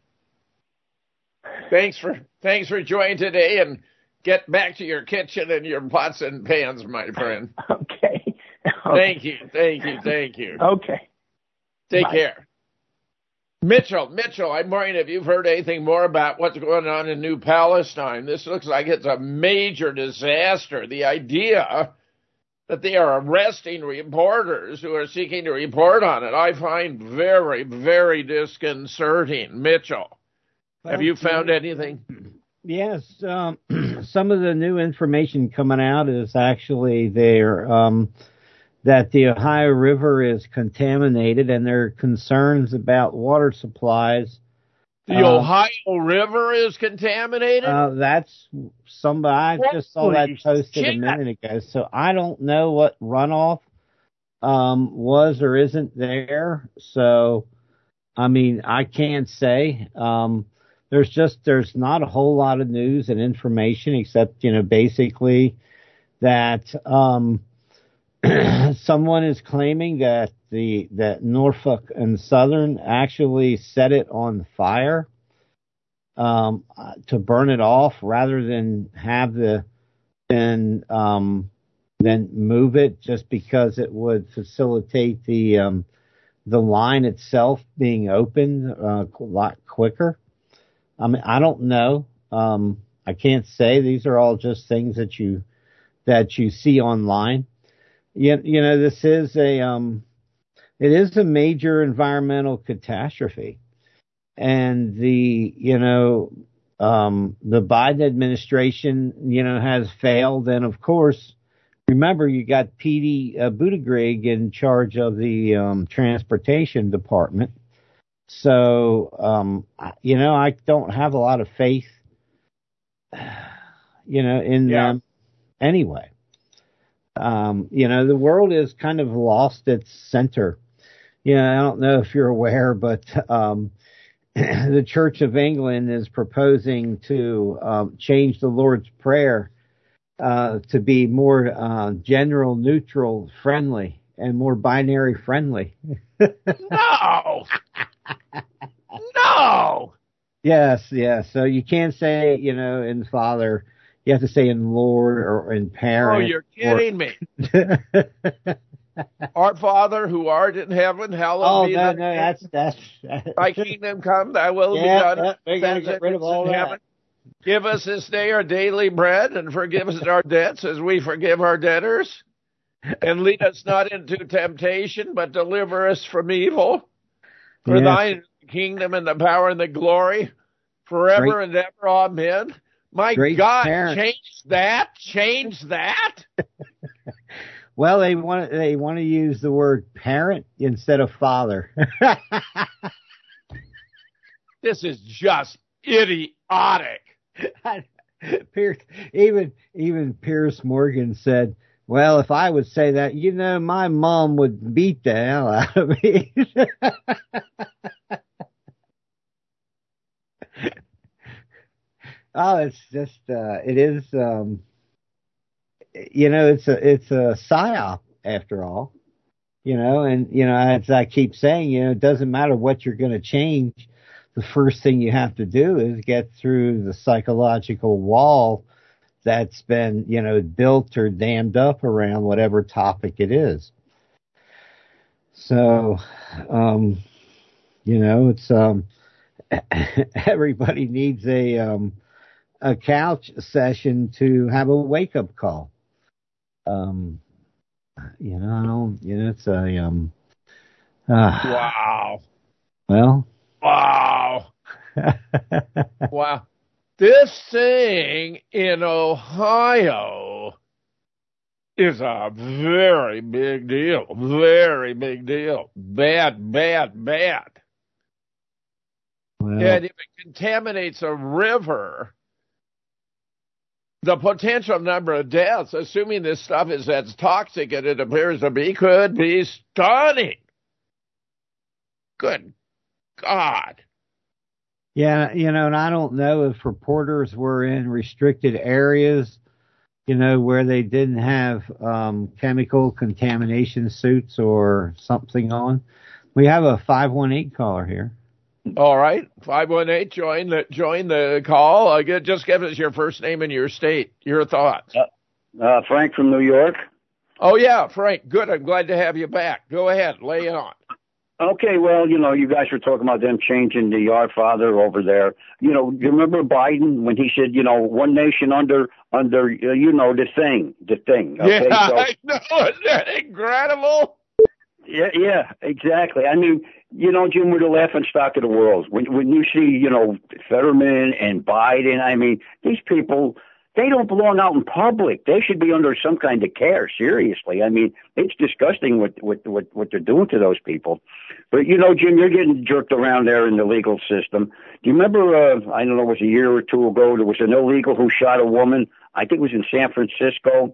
Thanks for thanks for joining today, and get back to your kitchen and your pots and pans, my friend. Okay. Thank you, thank you, thank you. Okay. Take Bye. care. Mitchell, Mitchell, I'm wondering if you've heard anything more about what's going on in New Palestine. This looks like it's a major disaster. The idea that they are arresting reporters who are seeking to report on it, I find very, very disconcerting. Mitchell, have you found anything? Yes, um, some of the new information coming out is actually there um, that the Ohio River is contaminated, and there are concerns about water supplies. The uh, Ohio River is contaminated? Uh, that's somebody, I just saw that posted shit. a minute ago, so I don't know what runoff um, was or isn't there. So, I mean, I can't say. Um, There's just, there's not a whole lot of news and information except, you know, basically that, um, someone is claiming that the, that Norfolk and Southern actually set it on fire, um, to burn it off rather than have the, than, um, than move it, just because it would facilitate the, um, the line itself being opened, uh, a lot quicker. I mean, I don't know. Um, I can't say. These are all just things that you that you see online. You, you know, this is a um, it is a major environmental catastrophe, and the you know um, the Biden administration you know has failed, and of course, remember you got Pete uh, Buttigieg in charge of the um, transportation department. So, um, you know, I don't have a lot of faith, you know, in yeah. them anyway. Um, you know, the world is kind of lost its center. You know, I don't know if you're aware, but um, the Church of England is proposing to um, change the Lord's Prayer uh, to be more uh, general, neutral, friendly, and more binary friendly. No! No! Yes, yes. So you can't say, you know, in Father. You have to say in Lord or in Parent. Oh, you're kidding or... me. Our Father who art in heaven, hallowed oh, be no, thy no, name. that's, that's... Thy kingdom come, thy will yeah, be done. Yeah, they got to get rid of all that. Heaven. Give us this day our daily bread, and forgive us our debts as we forgive our debtors. And lead us not into temptation, but deliver us from evil. For yes. thine is the kingdom and the power and the glory forever Great. and ever. Amen. My Great God, parent. change that, change that. Well, they want they want to use the word parent instead of father. This is just idiotic. Pierce, even even Pierce Morgan said, well, if I would say that, you know, my mom would beat the hell out of me. Oh, it's just, uh, it is, um, you know, it's a, it's a psyop after all. You know, and, you know, as I keep saying, you know, it doesn't matter what you're going to change. The first thing you have to do is get through the psychological wall that's been, you know, built or dammed up around whatever topic it is. So, um, you know, it's, um, everybody needs a, um, a couch session to have a wake up call. Um, you know, I don't, you know, it's a, um, uh, wow. Well, wow. Wow. This thing in Ohio is a very big deal. Very big deal. Bad, bad, bad. Well, and if it contaminates a river, the potential number of deaths, assuming this stuff is as toxic as it appears to be, could be stunning. Good God. Yeah, you know, and I don't know if reporters were in restricted areas, you know, where they didn't have um, chemical contamination suits or something on. We have a five one eight caller here. All right, five one eight, join the, join the call. Uh, get, just give us your first name and your state, your thoughts. Uh, uh, Frank from New York. Oh, yeah, Frank, good. I'm glad to have you back. Go ahead, lay it on. Okay, well, you know, you guys were talking about them changing the Yard Father over there. You know, you remember Biden when he said, you know, one nation under, under, uh, you know, the thing, the thing. Okay? Yeah, so, I know. Isn't that incredible? Yeah, yeah, exactly. I mean, you know, Jim, we're the laughing stock of the world. When, when you see, you know, Fetterman and Biden, I mean, these people, they don't belong out in public. They should be under some kind of care, seriously. I mean, it's disgusting what, what, what, what they're doing to those people. But, you know, Jim, you're getting jerked around there in the legal system. Do you remember, uh, I don't know, it was a year or two ago, there was an illegal who shot a woman. I think it was in San Francisco.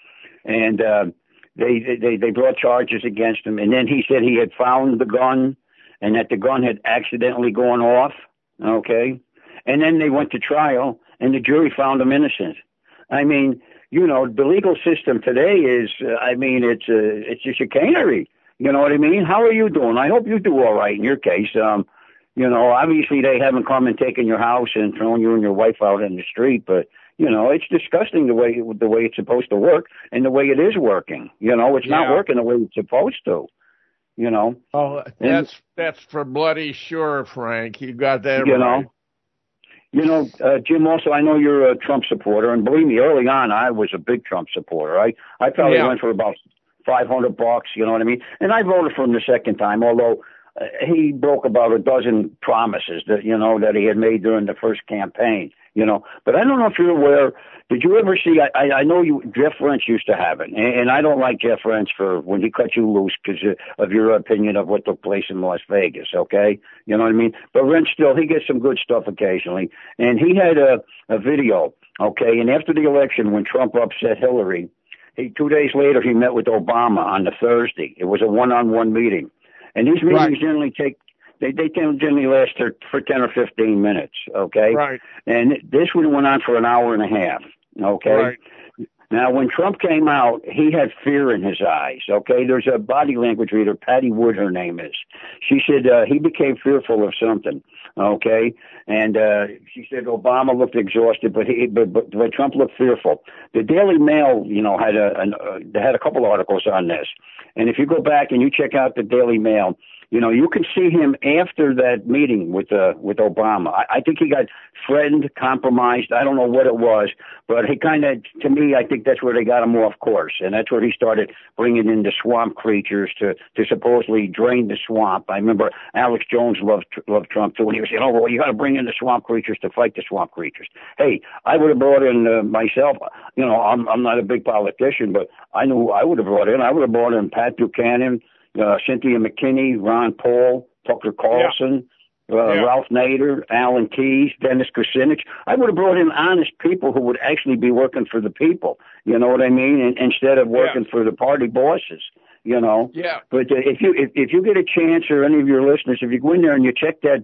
And uh, they, they, they brought charges against him. And then he said he had found the gun and that the gun had accidentally gone off. Okay. And then they went to trial, and the jury found him innocent. I mean, you know, the legal system today is, uh, I mean, it's a, it's a chicanery. You know what I mean? How are you doing? I hope you do all right in your case. Um, you know, obviously they haven't come and taken your house and thrown you and your wife out in the street, but, you know, it's disgusting the way, the way it's supposed to work and the way it is working. You know, it's yeah. not working the way it's supposed to. You know? Oh, that's, and, that's for bloody sure, Frank. You got that you right. know? You know, uh, Jim, also, I know you're a Trump supporter, and believe me, early on, I was a big Trump supporter. I, I probably yeah. went for about five hundred bucks, you know what I mean? And I voted for him the second time, although uh, he broke about a dozen promises that, you know, that he had made during the first campaign, you know. But I don't know if you're aware, did you ever see, I, I know you, Jeff French used to have it, and, and I don't like Jeff French for when he cut you loose because of your opinion of what took place in Las Vegas, okay? You know what I mean? But French still, he gets some good stuff occasionally. And he had a, a video, okay? And after the election, when Trump upset Hillary, he, two days later, he met with Obama on the Thursday. It was a one-on-one meeting. And these meetings right. generally take, they, they generally last for ten or fifteen minutes, okay? Right. And this one went on for an hour and a half, okay? Right. Now, when Trump came out, he had fear in his eyes, okay? There's a body language reader, Patty Wood, her name is. She said uh, he became fearful of something, okay? And uh, she said Obama looked exhausted, but, he, but, but, but Trump looked fearful. The Daily Mail, you know, had a, an, uh, they had a couple articles on this. And if you go back and you check out the Daily Mail, you know, you can see him after that meeting with uh, with Obama. I, I think he got threatened, compromised. I don't know what it was, but he kind of, to me, I think that's where they got him off course, and that's where he started bringing in the swamp creatures to to supposedly drain the swamp. I remember Alex Jones loved loved Trump too, and he was saying, "Oh, well, you got to bring in the swamp creatures to fight the swamp creatures." Hey, I would have brought in uh, myself. You know, I'm I'm not a big politician, but I know who I would have brought in. I would have brought in Pat Buchanan. Uh, Cynthia McKinney, Ron Paul, Tucker Carlson, yeah. Uh, yeah. Ralph Nader, Alan Keyes, Dennis Kucinich. I would have brought in honest people who would actually be working for the people. You know what I mean? And, instead of working yeah. for the party bosses. You know. Yeah. But uh, if you if, if you get a chance, or any of your listeners, if you go in there and you check that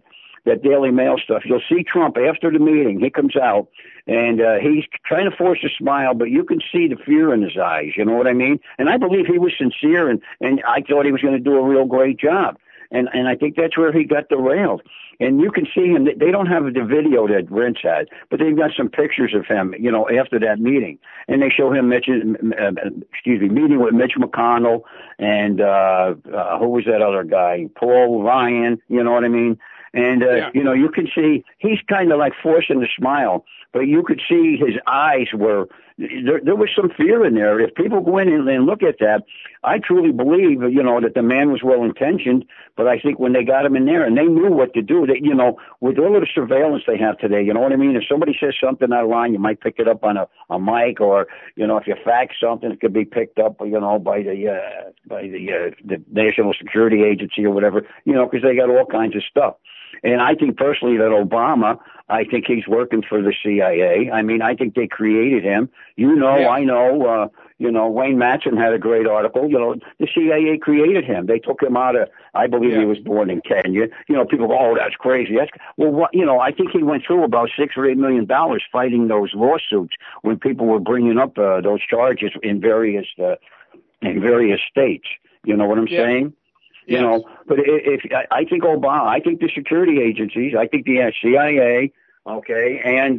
that Daily Mail stuff, you'll see Trump after the meeting. He comes out and uh, he's trying to force a smile, but you can see the fear in his eyes. You know what I mean? And I believe he was sincere, and and I thought he was going to do a real great job. And and I think that's where he got derailed. And you can see him. They don't have the video that Rents had, but they've got some pictures of him, you know, after that meeting. And they show him, Mitch, uh, excuse me, meeting with Mitch McConnell and uh, uh, who was that other guy? Paul Ryan, you know what I mean? And, uh, yeah. you know, you can see he's kind of like forcing a smile, but you could see his eyes were, there, there was some fear in there. If people go in and, and look at that, I truly believe, you know, that the man was well intentioned, but I think when they got him in there and they knew what to do, that, you know, with all of the surveillance they have today, you know what I mean? If somebody says something out of line, you might pick it up on a, a mic, or, you know, if you fax something, it could be picked up, you know, by the, uh, by the, uh, the National Security Agency or whatever, you know, because they got all kinds of stuff. And I think personally that Obama, I think he's working for the C I A. I mean, I think they created him. You know, yeah. I know, uh, you know, Wayne Matson had a great article. You know, the C I A created him. They took him out of, I believe yeah. he was born in Kenya. You know, people go, oh, that's crazy. That's, well, what, you know, I think he went through about six or eight million dollars fighting those lawsuits when people were bringing up uh, those charges in various, uh, in various states. You know what I'm yeah. saying? You yes. know, but if, if I think Obama, I think the security agencies, I think the C I A, okay, and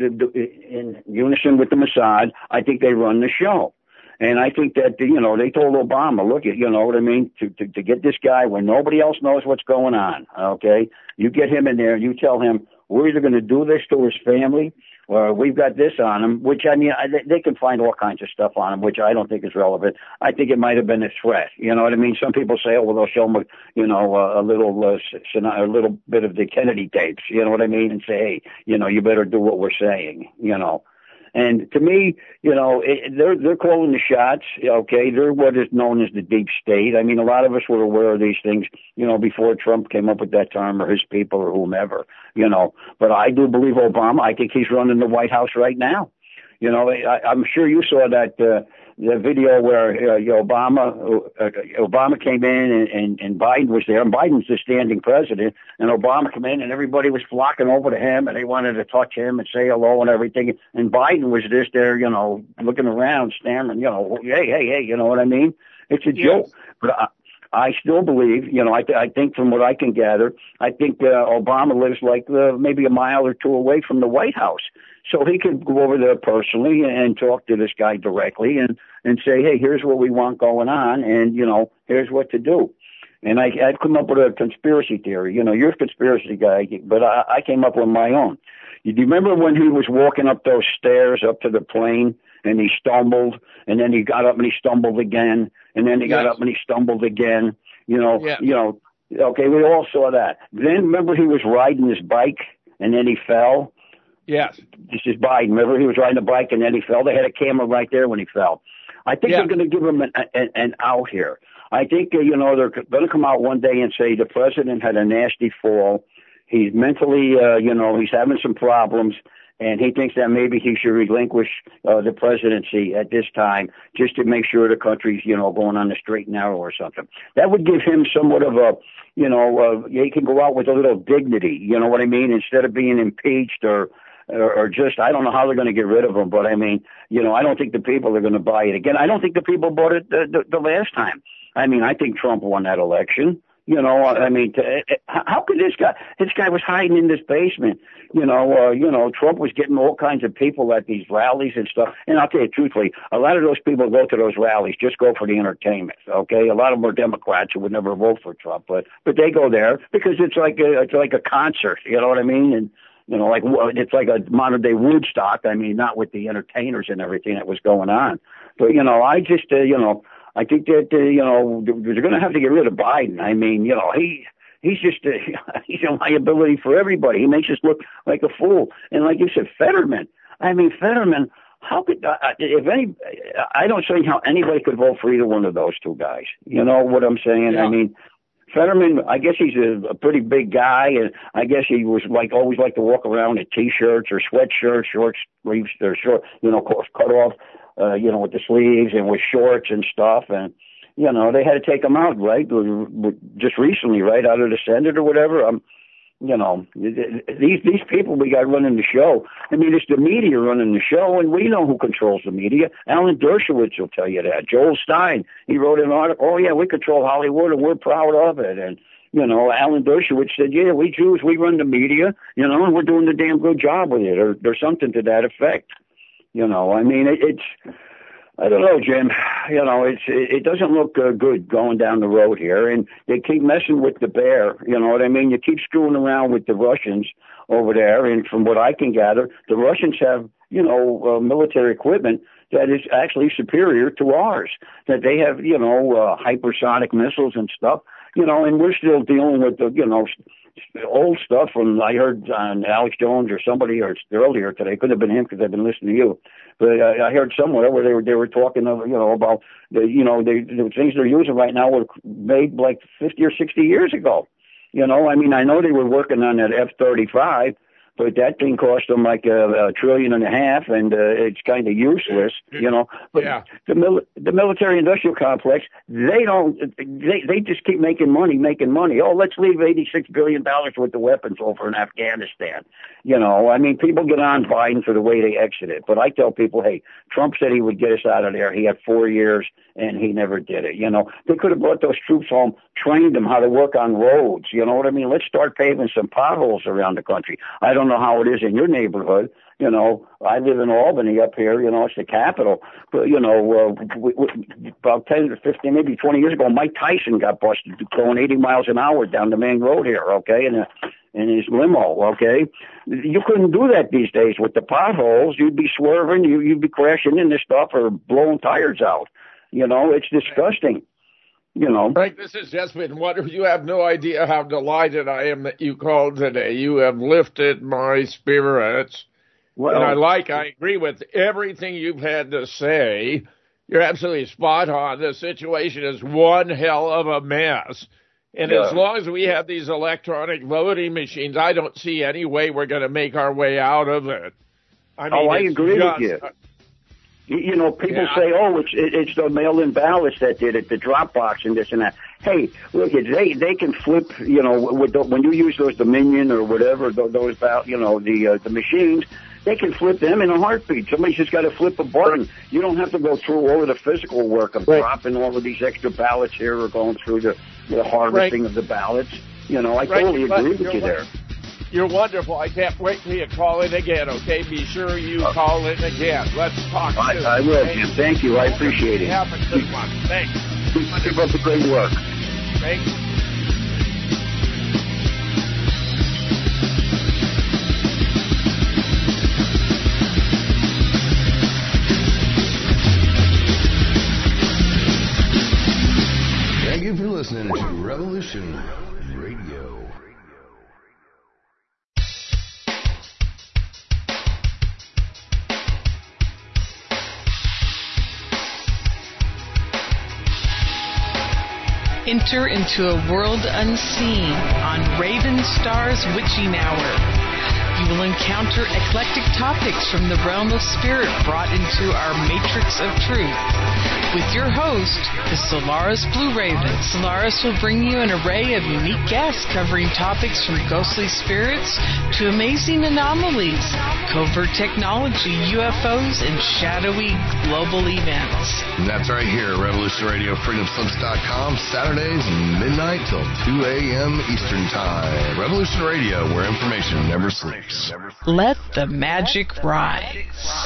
in unison with the Mossad, I think they run the show. And I think that, you know, they told Obama, look, you know what I mean, to, to, to get this guy when nobody else knows what's going on, okay, you get him in there and you tell him, we're either going to do this to his family or we've got this on him, which, I mean, I, they can find all kinds of stuff on him, which I don't think is relevant. I think it might have been a threat. You know what I mean? Some people say, oh, well, they'll show him, a, you know, a, a little, uh, a little bit of the Kennedy tapes, you know what I mean? And say, hey, you know, you better do what we're saying, you know. And to me, you know, it, they're they're calling the shots. Okay, they're what is known as the deep state. I mean, a lot of us were aware of these things, you know, before Trump came up with that term, or his people, or whomever, you know. But I do believe Obama. I think he's running the White House right now. You know, I, I'm sure you saw that uh, the video where uh, Obama uh, Obama came in and, and, and Biden was there, and Biden's the standing president, and Obama came in and everybody was flocking over to him and they wanted to touch him and say hello and everything, and Biden was just there, you know, looking around, stammering, you know, hey, hey, hey, you know what I mean? It's a yes. joke, but I, I still believe, you know, I, th- I think from what I can gather, I think uh, Obama lives like uh, maybe a mile or two away from the White House. So he could go over there personally and talk to this guy directly and, and say, hey, here's what we want going on, and, you know, here's what to do. And I, I've come up with a conspiracy theory. You know, you're a conspiracy guy, but I, I came up with my own. You, do you remember when he was walking up those stairs up to the plane, and he stumbled, and then he got up and he stumbled again, and then he got yes. up and he stumbled again? You know, yeah. you know, okay, we all saw that. Then remember he was riding his bike, and then he fell? Yes. This is Biden. Remember, he was riding a bike and then he fell. They had a camera right there when he fell. I think yeah. they're going to give him an, an, an out here. I think, uh, you know, they're going to come out one day and say the president had a nasty fall. He's mentally, uh, you know, he's having some problems, and he thinks that maybe he should relinquish uh, the presidency at this time just to make sure the country's, you know, going on the straight and narrow or something. That would give him somewhat of a, you know, uh, he can go out with a little dignity, you know what I mean, instead of being impeached or, Or, or just, I don't know how they're going to get rid of him, but I mean, you know, I don't think the people are going to buy it again. I don't think the people bought it the, the, the last time. I mean, I think Trump won that election. You know, I mean, to, how could this guy, this guy was hiding in this basement. You know, uh, you know, Trump was getting all kinds of people at these rallies and stuff. And I'll tell you truthfully, a lot of those people go to those rallies, just go for the entertainment. Okay. A lot of them are Democrats who would never vote for Trump, but, but they go there because it's like a, it's like a concert. You know what I mean? And, you know, like it's like a modern day Woodstock. I mean, not with the entertainers and everything that was going on, but you know, I just, uh, you know, I think that uh, you know they're going to have to get rid of Biden. I mean, you know, he he's just a, he's a liability for everybody. He makes us look like a fool. And like you said, Fetterman. I mean, Fetterman. How could uh, if any? I don't see how anybody could vote for either one of those two guys. You know what I'm saying? Yeah. I mean. Fetterman, I guess he's a, a pretty big guy, and I guess he was like always like to walk around in t-shirts or sweatshirts, short sleeves, or short, you know, cut off, uh, you know, with the sleeves and with shorts and stuff. And you know, they had to take him out, right? Just recently, right, out of the Senate or whatever. Um, You know, these these people we got running the show. I mean, it's the media running the show, and we know who controls the media. Alan Dershowitz will tell you that. Joel Stein, he wrote an article. Oh yeah, we control Hollywood, and we're proud of it. And you know, Alan Dershowitz said, yeah, we Jews, we run the media. You know, and we're doing a damn good job with it, or there's something to that effect. You know, I mean, it, it's. I don't know, Jim. You know, it's it doesn't look uh, good going down the road here, and they keep messing with the bear. You know what I mean? You keep screwing around with the Russians over there, and from what I can gather, the Russians have, you know, uh, military equipment that is actually superior to ours. That they have, you know, uh, hypersonic missiles and stuff. You know, and we're still dealing with the, you know, old stuff from, I heard on Alex Jones or somebody or earlier today. Could have been him because I've been listening to you. But I, I heard somewhere where they were they were talking of, you know, about the, you know, they, the things they're using right now were made like fifty or sixty years ago. You know, I mean, I know they were working on that F thirty-five, but that thing cost them like a, a trillion and a half, and uh, it's kind of useless, you know. But yeah. the mil- the military-industrial complex, they don't, they they just keep making money, making money. Oh, let's leave eighty-six billion dollars worth of weapons over in Afghanistan. You know, I mean, people get on Biden for the way they exited, but I tell people, hey, Trump said he would get us out of there. He had four years, and he never did it. You know, they could have brought those troops home, trained them how to work on roads. You know what I mean? Let's start paving some potholes around the country. I don't know how it is in your neighborhood. You know, I live in Albany up here. You know, it's the capital. But, you know, uh, we, we, about ten or fifteen, maybe twenty years ago, Mike Tyson got busted going eighty miles an hour down the main road here, okay, in, a, in his limo, okay? You couldn't do that these days with the potholes. You'd be swerving. You, you'd be crashing into stuff or blowing tires out. You know, it's disgusting. You know. Frank, this has just been wonderful. You have no idea how delighted I am that you called today. You have lifted my spirits. Well, and I like, I agree with everything you've had to say. You're absolutely spot on. The situation is one hell of a mess. And yeah. as long as we have these electronic voting machines, I don't see any way we're going to make our way out of it. I mean, oh, I agree just, with you. You know, people yeah. say, oh, it's it's the mail-in ballots that did it, the drop box and this and that. Hey, look, they they can flip, you know, with the, when you use those Dominion or whatever, those, you know, the uh, the machines, they can flip them in a heartbeat. Somebody's just got to flip a button. You don't have to go through all of the physical work of right. dropping all of these extra ballots here or going through the, the harvesting right. of the ballots. You know, I right. totally but agree with you there. You're wonderful. I can't wait till you call in again, okay? Be sure you uh, call in again. Let's talk I, soon. I will, okay? Jim. Thank you. I appreciate it. Have a good one. Thanks. Keep up the great work. Thanks. Thank you for listening to Revolution Radio. Enter into a world unseen on Raven Star's Witching Hour. You will encounter eclectic topics from the realm of spirit brought into our matrix of truth. With your host, the Solaris Blue Raven. Solaris will bring you an array of unique guests covering topics from ghostly spirits to amazing anomalies, covert technology, U F Os, and shadowy global events. And that's right here, Revolution Radio, freedom slips dot com, Saturdays midnight till two a.m. Eastern Time. Revolution Radio, where information never sleeps. Let the magic rise.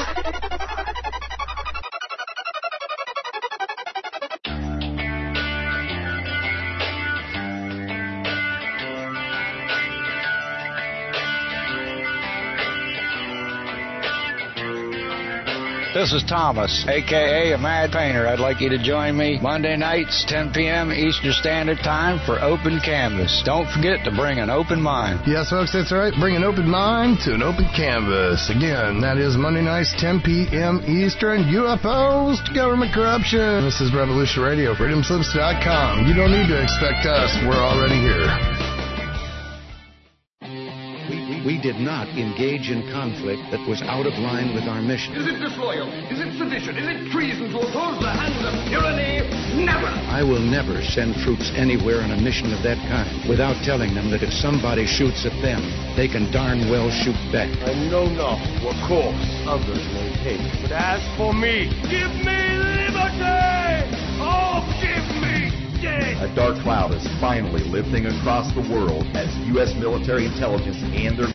This is Thomas, a k a. a Mad Painter. I'd like you to join me Monday nights, ten p.m. Eastern Standard Time for Open Canvas. Don't forget to bring an open mind. Yes, folks, that's right. Bring an open mind to an open canvas. Again, that is Monday nights, ten p.m. Eastern. U F Os to government corruption. This is Revolution Radio, freedom slips dot com. You don't need to expect us. We're already here. We did not engage in conflict that was out of line with our mission. Is it disloyal? Is it sedition? Is it treason to oppose the hands of tyranny? Never! I will never send troops anywhere on a mission of that kind without telling them that if somebody shoots at them, they can darn well shoot back. I know not what course others may take, but as for me, give me liberty! Oh, give me death! A dark cloud is finally lifting across the world as U S military intelligence and their